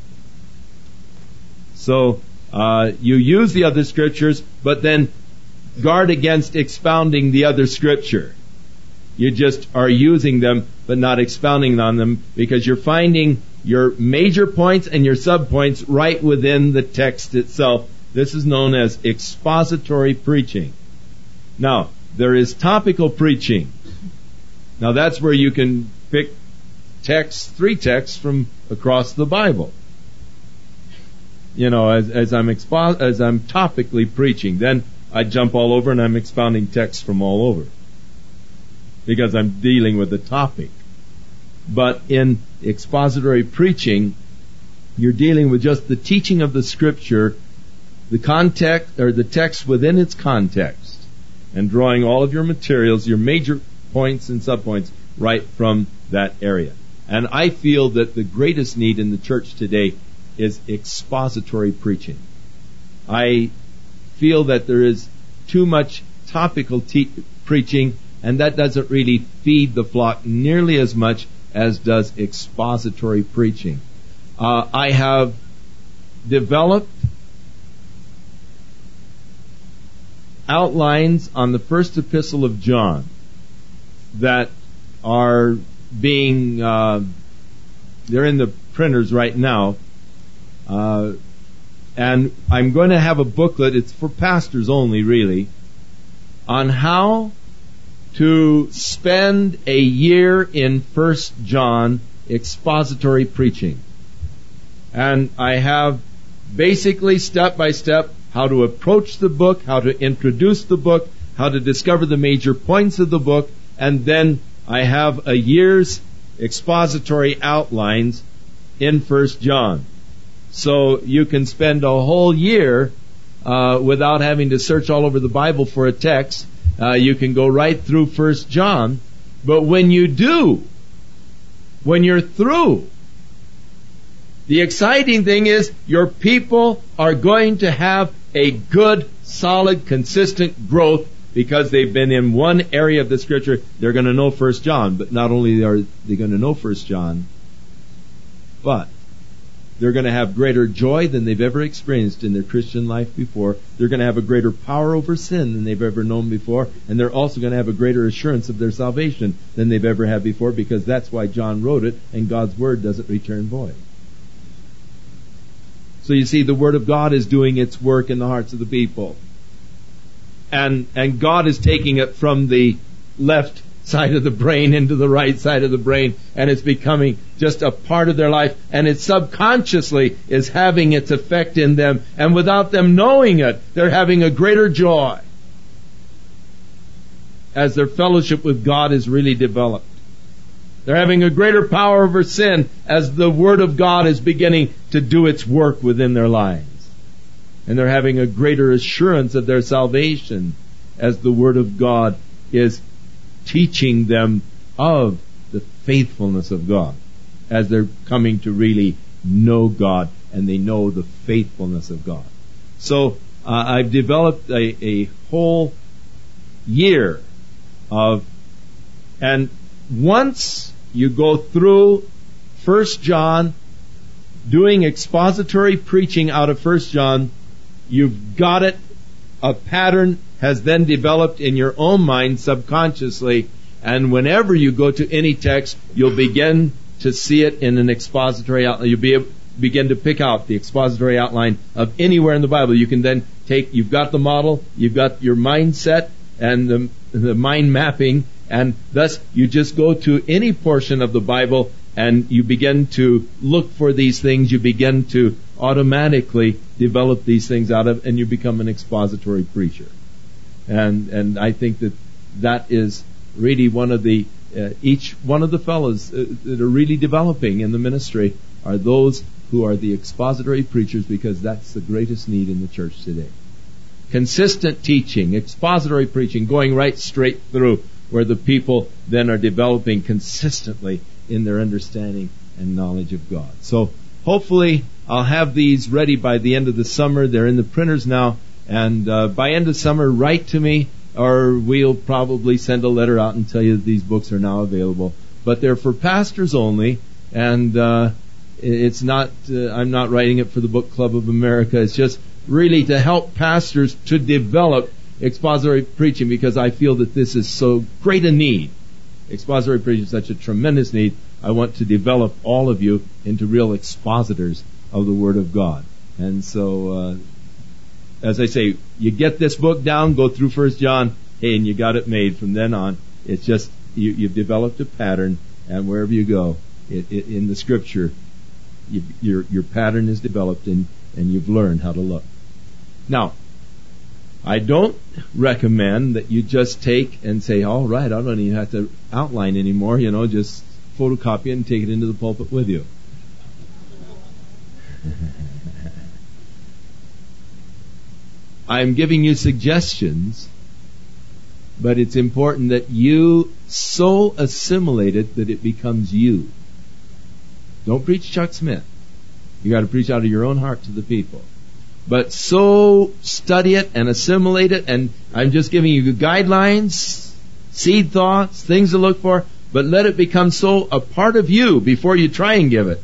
So uh, you use the other scriptures, but then guard against expounding the other scripture. You just are using them, but not expounding on them, because you're finding your major points and your subpoints right within the text itself. This is known as expository preaching. Now, there is topical preaching. Now, that's where you can pick texts, three texts from across the Bible. You know, as, as I'm expo- as I'm topically preaching, then I jump all over and I'm expounding texts from all over, because I'm dealing with the topic. But in expository preaching, you're dealing with just the teaching of the Scripture, the context, or the text within its context, and drawing all of your materials, your major points and subpoints, right from that area. And I feel that the greatest need in the church today is expository preaching. I feel that there is too much topical te- preaching, and that doesn't really feed the flock nearly as much as does expository preaching. Uh, I have developed outlines on the first epistle of John that are being, uh, they're in the printers right now, uh, and I'm going to have a booklet, it's for pastors only really, on how to spend a year in First John expository preaching. And I have basically step by step how to approach the book, how to introduce the book, how to discover the major points of the book, and then I have a year's expository outlines in First John. So you can spend a whole year uh, without having to search all over the Bible for a text. Uh, you can go right through First John. But when you do, when you're through, the exciting thing is your people are going to have a good, solid, consistent growth because they've been in one area of the Scripture. They're going to know First John, but not only are they going to know First John, but they're going to have greater joy than they've ever experienced in their Christian life before. They're going to have a greater power over sin than they've ever known before. And they're also going to have a greater assurance of their salvation than they've ever had before, because that's why John wrote it, and God's Word doesn't return void. So you see, the Word of God is doing its work in the hearts of the people. And, and God is taking it from the left side of the brain into the right side of the brain, and it's becoming just a part of their life, and it subconsciously is having its effect in them, and without them knowing it, they're having a greater joy as their fellowship with God is really developed. They're having a greater power over sin as the Word of God is beginning to do its work within their lives. And they're having a greater assurance of their salvation as the Word of God is teaching them of the faithfulness of God, as they're coming to really know God and they know the faithfulness of God. So uh, I've developed a, a whole year of, and once you go through First John, doing expository preaching out of First John, you've got it. A pattern has then developed in your own mind subconsciously, and whenever you go to any text, you'll begin to see it in an expository outline. You'll be able, begin to pick out the expository outline of anywhere in the Bible. You can then take, you've got the model, you've got your mindset and the, the mind mapping, and thus you just go to any portion of the Bible and you begin to look for these things. You begin to automatically develop these things out of, and you become an expository preacher. And and I think that that is really one of the, uh, each one of the fellows uh, that are really developing in the ministry are those who are the expository preachers, because that's the greatest need in the church today. Consistent teaching, expository preaching, going right straight through, where the people then are developing consistently in their understanding and knowledge of God. So hopefully I'll have these ready by the end of the summer. They're in the printers now, and uh, by end of summer, write to me, or we'll probably send a letter out and tell you that these books are now available. But they're for pastors only, and uh, it's not. Uh, I'm not writing it for the Book Club of America. It's just really to help pastors to develop expository preaching, because I feel that this is so great a need. expository preaching is such a tremendous need. I want to develop all of you into real expositors of the Word of God. And so, uh, as I say, you get this book down, go through First John, hey, and you got it made. From then on, it's just, you, you've developed a pattern, and wherever you go, it, it, in the Scripture, you, your your pattern is developed, and, and you've learned how to look. Now, I don't recommend that you just take and say, all right, I don't even have to outline anymore, you know, just photocopy it and take it into the pulpit with you. I'm giving you suggestions, but it's important that you so assimilate it that it becomes you. Don't preach Chuck Smith. You got to preach out of your own heart to the people. But so study it and assimilate it, and I'm just giving you guidelines, seed thoughts, things to look for, but let it become so a part of you before you try and give it,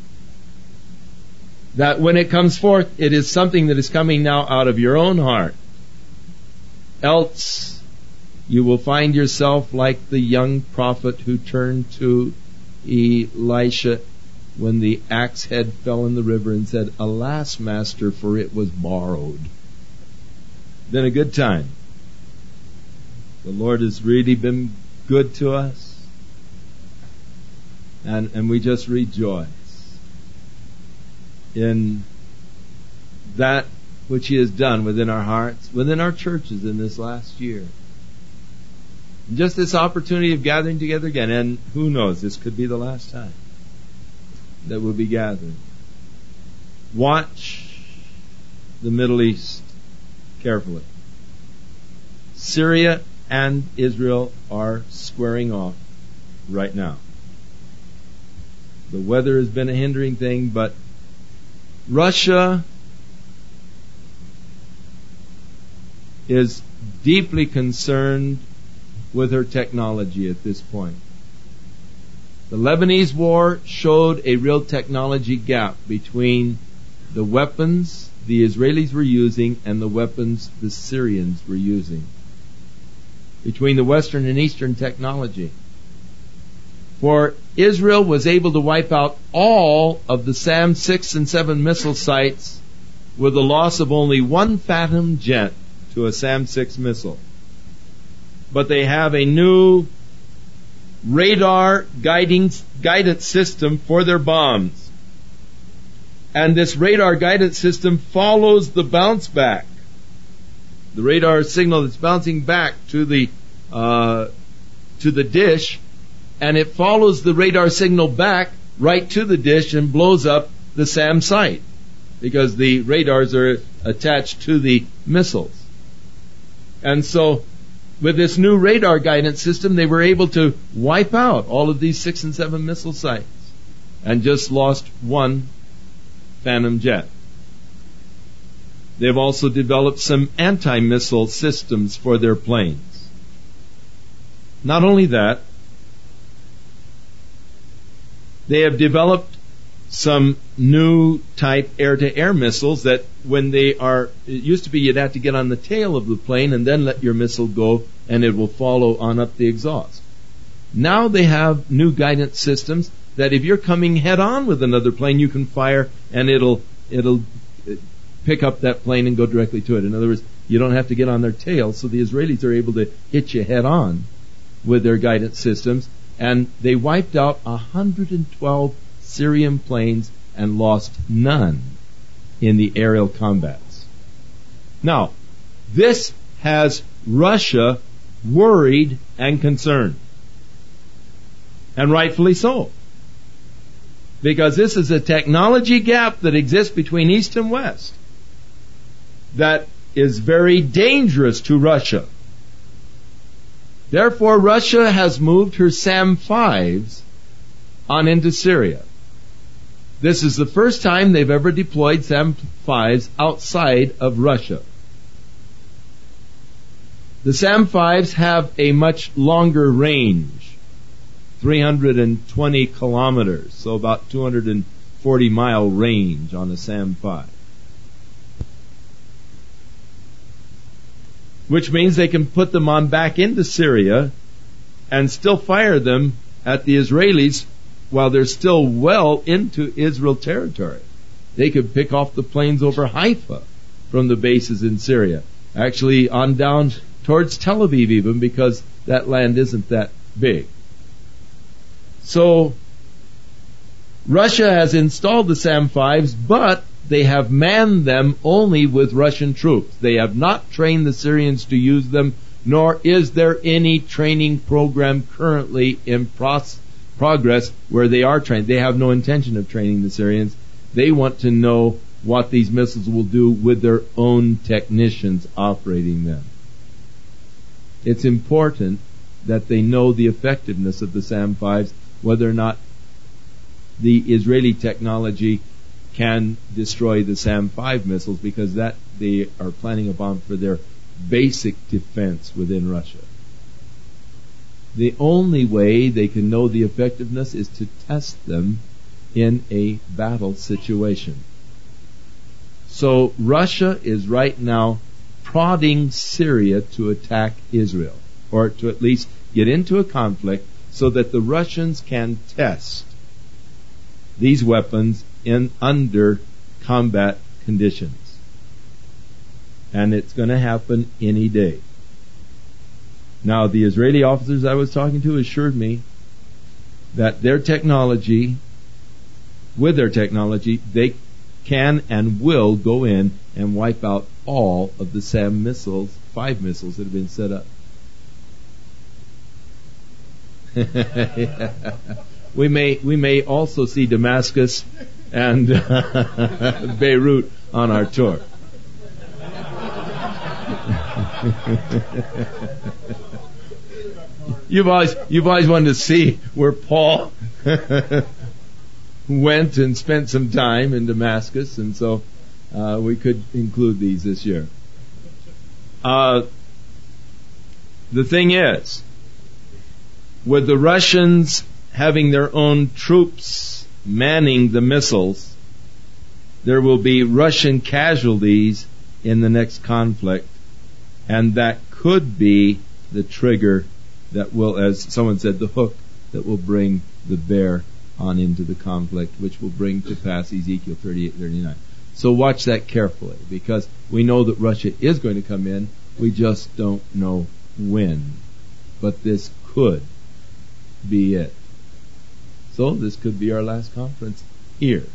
that when it comes forth, it is something that is coming now out of your own heart. Else, you will find yourself like the young prophet who turned to Elisha when the axe head fell in the river and said, "Alas, master, for it was borrowed." Been a good time. The Lord has really been good to us. And, and we just rejoice in that which He has done within our hearts, within our churches in this last year. Just this opportunity of gathering together again. And who knows, this could be the last time that we'll be gathering. Watch the Middle East carefully. Syria and Israel are squaring off right now. The weather has been a hindering thing, but Russia is deeply concerned with her technology at this point. The Lebanese war showed a real technology gap between the weapons the Israelis were using and the weapons the Syrians were using. Between the Western and Eastern technology. For Israel was able to wipe out all of the SAM six and seven missile sites with the loss of only one Phantom jet to a SAM six missile. But they have a new radar guiding, guidance system for their bombs. And this radar guidance system follows the bounce back. The radar signal that's bouncing back to the uh, to the dish, and it follows the radar signal back right to the dish and blows up the SAM site because the radars are attached to the missiles. And so with this new radar guidance system, they were able to wipe out all of these six and seven missile sites and just lost one Phantom jet. They've also developed some anti-missile systems for their planes. Not only that, they have developed some new type air-to-air missiles that when they are, it used to be you'd have to get on the tail of the plane and then let your missile go and it will follow on up the exhaust. Now they have new guidance systems that if you're coming head on with another plane, you can fire and it'll, it'll pick up that plane and go directly to it. In other words, you don't have to get on their tail, so the Israelis are able to hit you head on with their guidance systems. And they wiped out one hundred twelve Syrian planes and lost none in the aerial combats. Now, this has Russia worried and concerned. And rightfully so. Because this is a technology gap that exists between East and West that is very dangerous to Russia. Therefore, Russia has moved her SAM fives on into Syria. This is the first time they've ever deployed SAM fives outside of Russia. The SAM fives have a much longer range, three hundred twenty kilometers, so about two hundred forty mile range on a SAM five. Which means they can put them on back into Syria and still fire them at the Israelis while they're still well into Israel territory. They could pick off the planes over Haifa from the bases in Syria. Actually, on down towards Tel Aviv even, because that land isn't that big. So, Russia has installed the SAM fives, but they have manned them only with Russian troops. They have not trained the Syrians to use them, nor is there any training program currently in pros- progress where they are trained. They have no intention of training the Syrians. They want to know what these missiles will do with their own technicians operating them. It's important that they know the effectiveness of the SAM fives, whether or not the Israeli technology can destroy the SAM five missiles, because that they are planning upon for their basic defense within Russia. The only way they can know the effectiveness is to test them in a battle situation. So Russia is right now prodding Syria to attack Israel, or to at least get into a conflict so that the Russians can test these weapons in under combat conditions. And it's going to happen any day. Now, the Israeli officers I was talking to assured me that their technology, with their technology, they can and will go in and wipe out all of the SAM missiles, five missiles that have been set up. Yeah. We may we may also see Damascus and Beirut on our tour. You've always you've always wanted to see where Paul went and spent some time in Damascus, and so uh, we could include these this year. Uh, the thing is, with the Russians having their own troops manning the missiles, there will be Russian casualties in the next conflict, and that could be the trigger that will, as someone said, the hook that will bring the bear on into the conflict, which will bring to pass Ezekiel thirty-eight thirty-nine. So watch that carefully, because we know that Russia is going to come in. We just don't know when. But this could be it. So this could be our last conference here.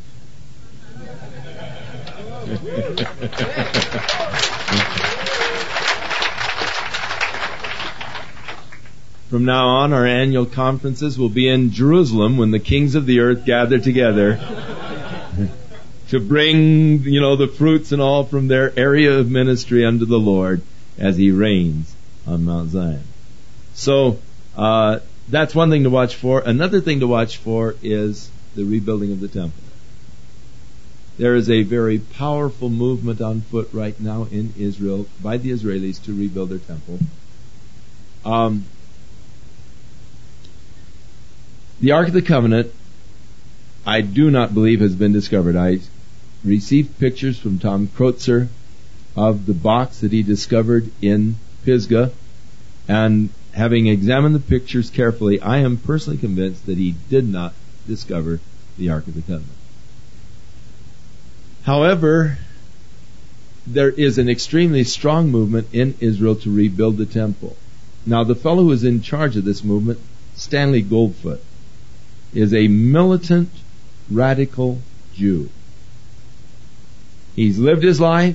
From now on, our annual conferences will be in Jerusalem when the kings of the earth gather together to bring, you know, the fruits and all from their area of ministry unto the Lord as He reigns on Mount Zion. So, uh, that's one thing to watch for. Another thing to watch for is the rebuilding of the temple. There is a very powerful movement on foot right now in Israel by the Israelis to rebuild their temple. Um, the Ark of the Covenant, I do not believe has been discovered. I received pictures from Tom Kreutzer of the box that he discovered in Pisgah, and having examined the pictures carefully, I am personally convinced that he did not discover the Ark of the Covenant. However, there is an extremely strong movement in Israel to rebuild the temple. Now, the fellow who is in charge of this movement, Stanley Goldfoot, is a militant, radical Jew. He's lived his life.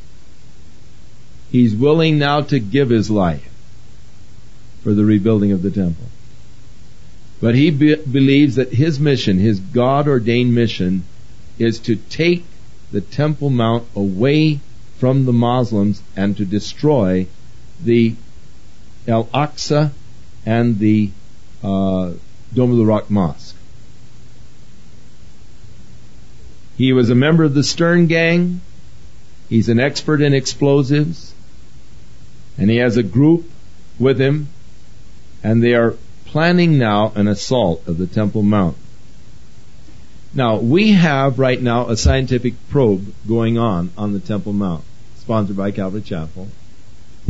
He's willing now to give his life for the rebuilding of the temple. But he be- believes that his mission, his God-ordained mission, is to take the Temple Mount away from the Muslims and to destroy the Al-Aqsa and the uh, Dome of the Rock Mosque. He was a member of the Stern Gang. He's an expert in explosives. And he has a group with him. And they are planning now an assault of the Temple Mount. Now, we have right now a scientific probe going on on the Temple Mount, sponsored by Calvary Chapel.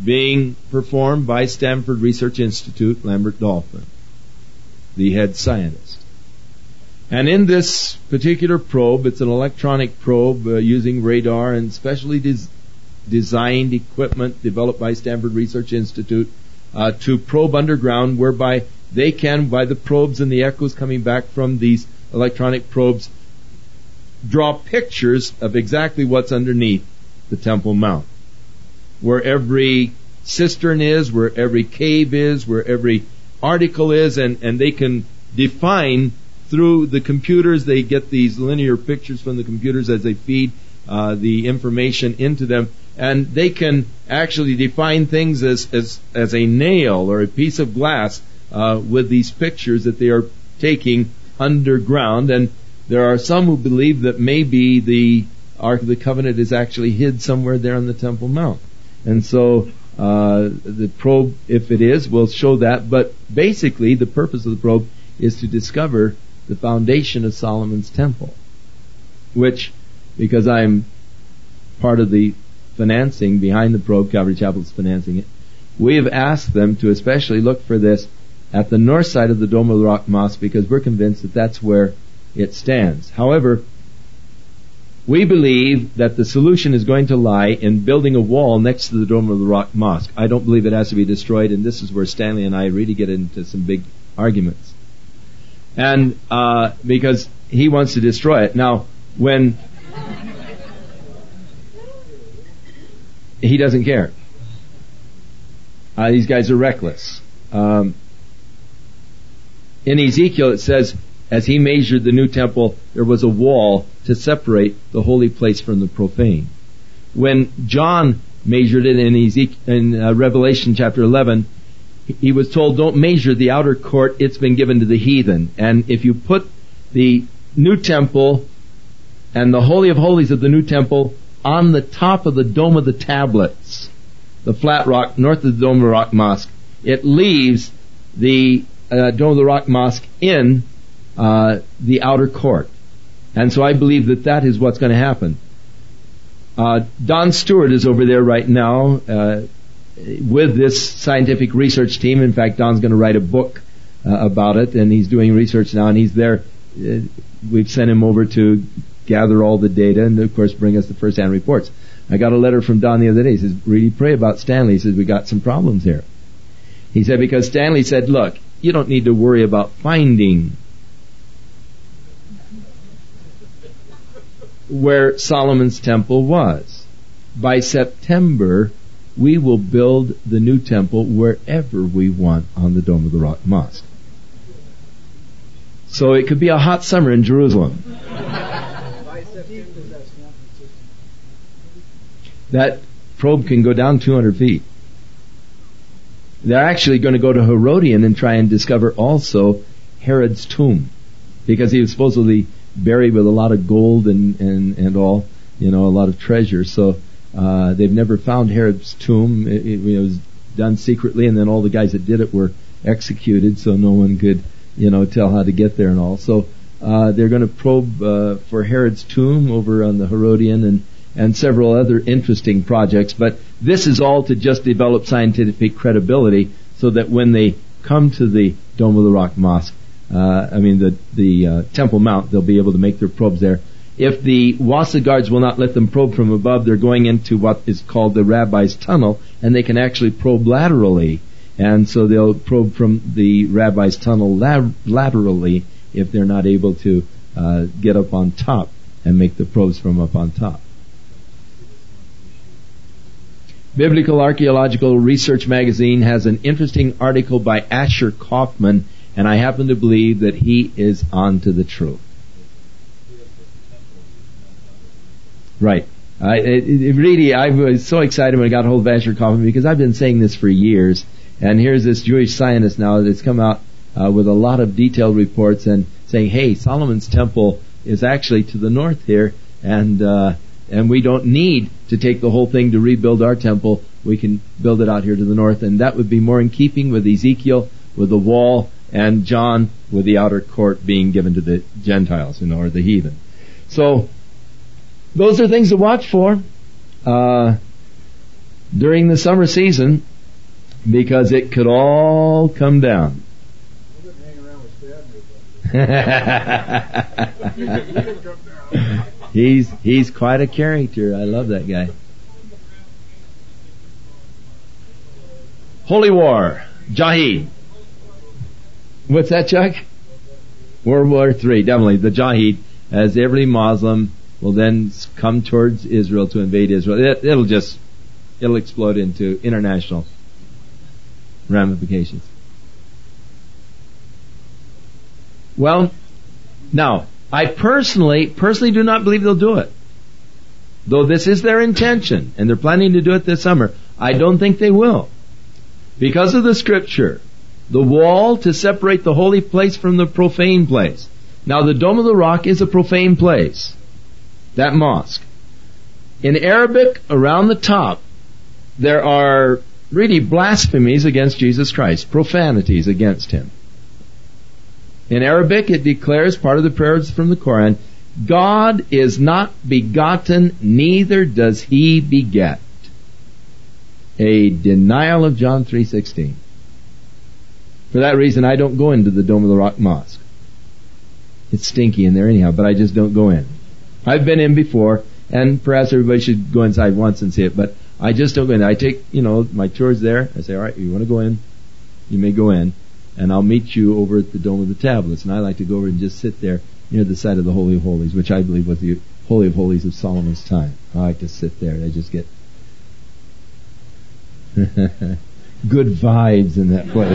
being performed by Stanford Research Institute, Lambert Dolphin, the head scientist. And in this particular probe, it's an electronic probe uh, using radar and specially des- designed equipment developed by Stanford Research Institute uh, to probe underground, whereby they can, by the probes and the echoes coming back from these electronic probes, draw pictures of exactly what's underneath the Temple Mount. Where every cistern is, where every cave is, where every article is, and, and they can define through the computers. They get these linear pictures from the computers as they feed uh, the information into them, and they can actually define things as as, as a nail or a piece of glass uh, with these pictures that they are taking underground. And there are some who believe that maybe the Ark of the Covenant is actually hid somewhere there on the Temple Mount. And so uh, the probe, if it is, will show that. But basically, the purpose of the probe is to discover the foundation of Solomon's temple, which, because I'm part of the financing behind the probe, Calvary Chapel is financing it, we have asked them to especially look for this at the north side of the Dome of the Rock Mosque, because we're convinced that that's where it stands. However, we believe that the solution is going to lie in building a wall next to the Dome of the Rock Mosque. I don't believe it has to be destroyed, and this is where Stanley and I really get into some big arguments. And uh, because he wants to destroy it. Now, when he doesn't care. Uh, these guys are reckless. Um, in Ezekiel it says, as he measured the new temple, there was a wall to separate the holy place from the profane. When John measured it in Ezekiel, in uh, Revelation chapter eleven, he was told, don't measure the outer court, it's been given to the heathen. And if you put the new temple and the Holy of Holies of the new temple on the top of the Dome of the Tablets, the flat rock north of the Dome of the Rock Mosque, it leaves the uh, Dome of the Rock Mosque in uh, the outer court. And so I believe that that is what's going to happen. Uh, Don Stewart is over there right now uh, with this scientific research team. In fact, Don's going to write a book uh, about it, and he's doing research now, and he's there. Uh, we've sent him over to gather all the data and, of course, bring us the first-hand reports. I got a letter from Don the other day. He says, really pray about Stanley. He says, we got some problems here. He said, because Stanley said, look, you don't need to worry about finding where Solomon's temple was. By September, we will build the new temple wherever we want on the Dome of the Rock Mosque. So it could be a hot summer in Jerusalem. That probe can go down two hundred feet. They're actually going to go to Herodian and try and discover also Herod's tomb, because he was supposedly buried with a lot of gold and, and, and all, you know, a lot of treasure. So uh, they've never found Herod's tomb. It, it, it was done secretly, and then all the guys that did it were executed, so no one could, you know, tell how to get there and all. So uh, they're going to probe uh, for Herod's tomb over on the Herodian and and several other interesting projects. But this is all to just develop scientific credibility so that when they come to the Dome of the Rock Mosque, uh, I mean the, the uh, Temple Mount, they'll be able to make their probes there. If the Wasa guards will not let them probe from above, they're going into what is called the Rabbi's Tunnel, and they can actually probe laterally. And so they'll probe from the Rabbi's Tunnel la- laterally if they're not able to uh, get up on top and make the probes from up on top. Biblical Archaeological Research Magazine has an interesting article by Asher Kaufman, and I happen to believe that he is on to the truth. Right. I, it, it really, I was so excited when I got hold of Asher Kaufman, because I've been saying this for years, and here's this Jewish scientist now that's come out uh, with a lot of detailed reports and saying, hey, Solomon's temple is actually to the north here, and uh And we don't need to take the whole thing to rebuild our temple. We can build it out here to the north. And that would be more in keeping with Ezekiel, with the wall, and John with the outer court being given to the Gentiles, you know, or the heathen. So, those are things to watch for. Uh, during the summer season because it could all come down. he's he's quite a character. I love that guy. Holy War, Jihad. What's that, Chuck? World War Three, definitely. The Jihad, as every Muslim will then come towards Israel to invade Israel. It, it'll just, it'll explode into international ramifications. Well, now, I personally, personally do not believe they'll do it. Though this is their intention, and they're planning to do it this summer, I don't think they will. Because of the scripture, the wall to separate the holy place from the profane place. Now, the Dome of the Rock is a profane place. That mosque. In Arabic, around the top, there are really blasphemies against Jesus Christ, profanities against Him. In Arabic, it declares, part of the prayers from the Quran, God is not begotten, neither does He beget. A denial of John three sixteen. For that reason, I don't go into the Dome of the Rock Mosque. It's stinky in there anyhow, but I just don't go in. I've been in before, and perhaps everybody should go inside once and see it, but I just don't go in. I take, you know, my tours there. I say, all right, you want to go in? You may go in, and I'll meet you over at the Dome of the Tablets. And I like to go over and just sit there near the site of the Holy of Holies, which I believe was the Holy of Holies of Solomon's time. I like to sit there. I just get good vibes in that place.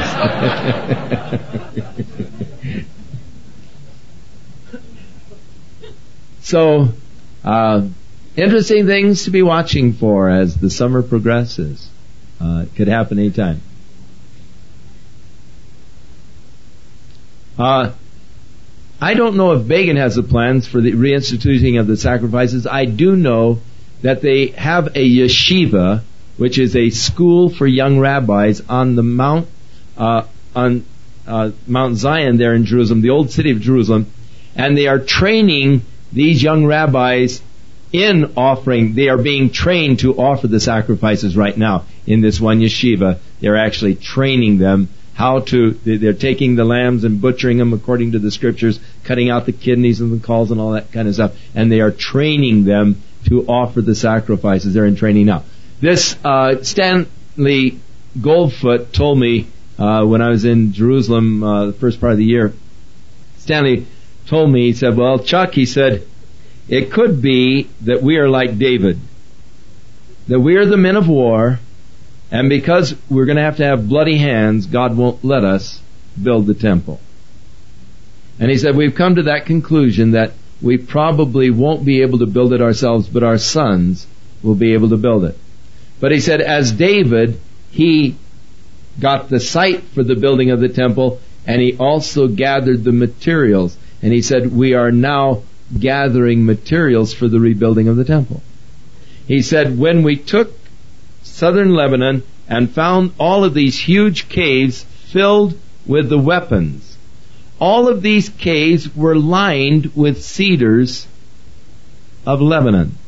So, uh, interesting things to be watching for as the summer progresses. Uh, it could happen anytime. Uh, I don't know if Begin has the plans for the reinstituting of the sacrifices. I do know that they have a yeshiva, which is a school for young rabbis on the Mount, uh, on uh, Mount Zion there in Jerusalem, the old city of Jerusalem, and they are training these young rabbis in offering. They are being trained to offer the sacrifices right now in this one yeshiva. They're actually training them how to, they're taking the lambs and butchering them according to the scriptures, cutting out the kidneys and the calls and all that kind of stuff, and they are training them to offer the sacrifices. They're in training now. This, uh, Stanley Goldfoot told me, uh, when I was in Jerusalem, uh, the first part of the year, Stanley told me, he said, well, Chuck, he said, it could be that we are like David, that we are the men of war, and because we're going to have to have bloody hands, God won't let us build the temple. And he said, we've come to that conclusion that we probably won't be able to build it ourselves, but our sons will be able to build it. But he said, as David, he got the site for the building of the temple, and he also gathered the materials. And he said, we are now gathering materials for the rebuilding of the temple. He said, when we took southern Lebanon and found all of these huge caves filled with the weapons, all of these caves were lined with cedars of Lebanon.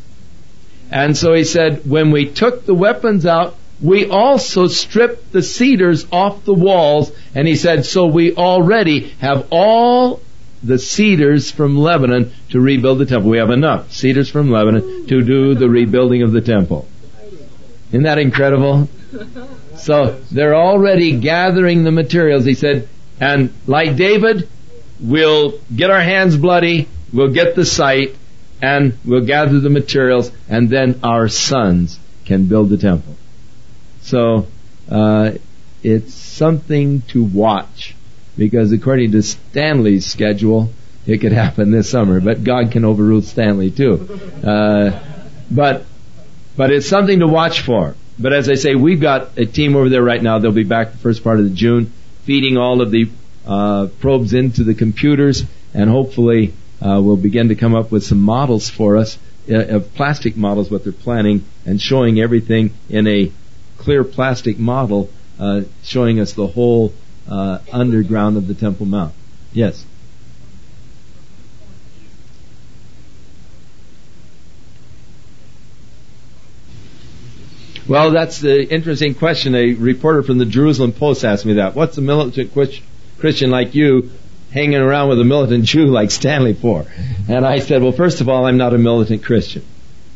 And so he said, when we took the weapons out, we also stripped the cedars off the walls. And he said, so we already have all the cedars from Lebanon to rebuild the temple. We have enough cedars from Lebanon to do the rebuilding of the temple. Isn't that incredible? So they're already gathering the materials. He said, and like David, we'll get our hands bloody, we'll get the site, and we'll gather the materials, and then our sons can build the temple. So, uh, it's something to watch, because according to Stanley's schedule, it could happen this summer, but God can overrule Stanley too. Uh, but, but it's something to watch for. But as I say, we've got a team over there right now. They'll be back the first part of the June, feeding all of the, uh, probes into the computers, and hopefully, Uh, will begin to come up with some models for us, uh, of plastic models, what they're planning, and showing everything in a clear plastic model, uh, showing us the whole uh, underground of the Temple Mount. Yes? Well, that's the interesting question. A reporter from the Jerusalem Post asked me that. What's a militant Christian like you hanging around with a militant Jew like Stanley for? And I said, well, first of all, I'm not a militant Christian.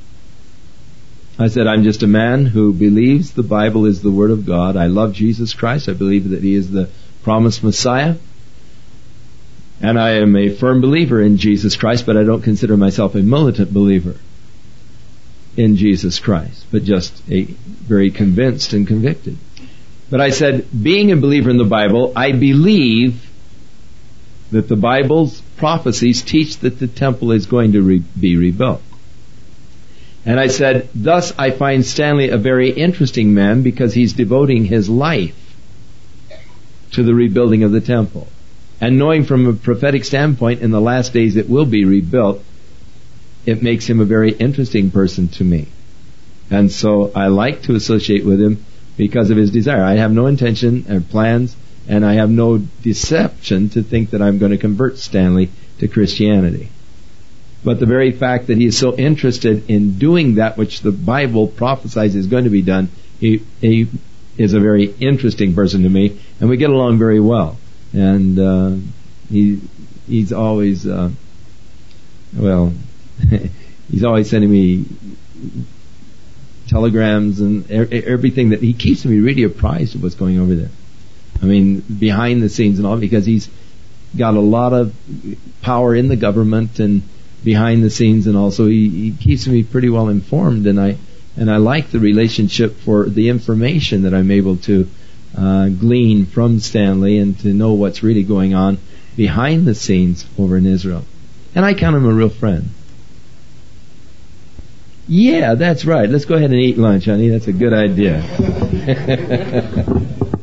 I said, I'm just a man who believes the Bible is the Word of God. I love Jesus Christ. I believe that He is the promised Messiah. And I am a firm believer in Jesus Christ, but I don't consider myself a militant believer in Jesus Christ, but just a very convinced and convicted. But I said, being a believer in the Bible, I believe that the Bible's prophecies teach that the temple is going to re- be rebuilt. And I said, thus I find Stanley a very interesting man because he's devoting his life to the rebuilding of the temple. And knowing from a prophetic standpoint in the last days it will be rebuilt, it makes him a very interesting person to me. And so I like to associate with him because of his desire. I have no intention or plans, and I have no deception to think that I'm going to convert Stanley to Christianity. But the very fact that he is so interested in doing that which the Bible prophesies is going to be done, he, he is a very interesting person to me, and we get along very well. And uh, he he's always, uh, well, he's always sending me telegrams and everything that he keeps me really apprised of what's going over there. I mean, behind the scenes and all, because he's got a lot of power in the government and behind the scenes, and also he, he keeps me pretty well informed, and I and I like the relationship for the information that I'm able to uh, glean from Stanley and to know what's really going on behind the scenes over in Israel. And I count him a real friend. Yeah, that's right. Let's go ahead and eat lunch, honey. That's a good idea.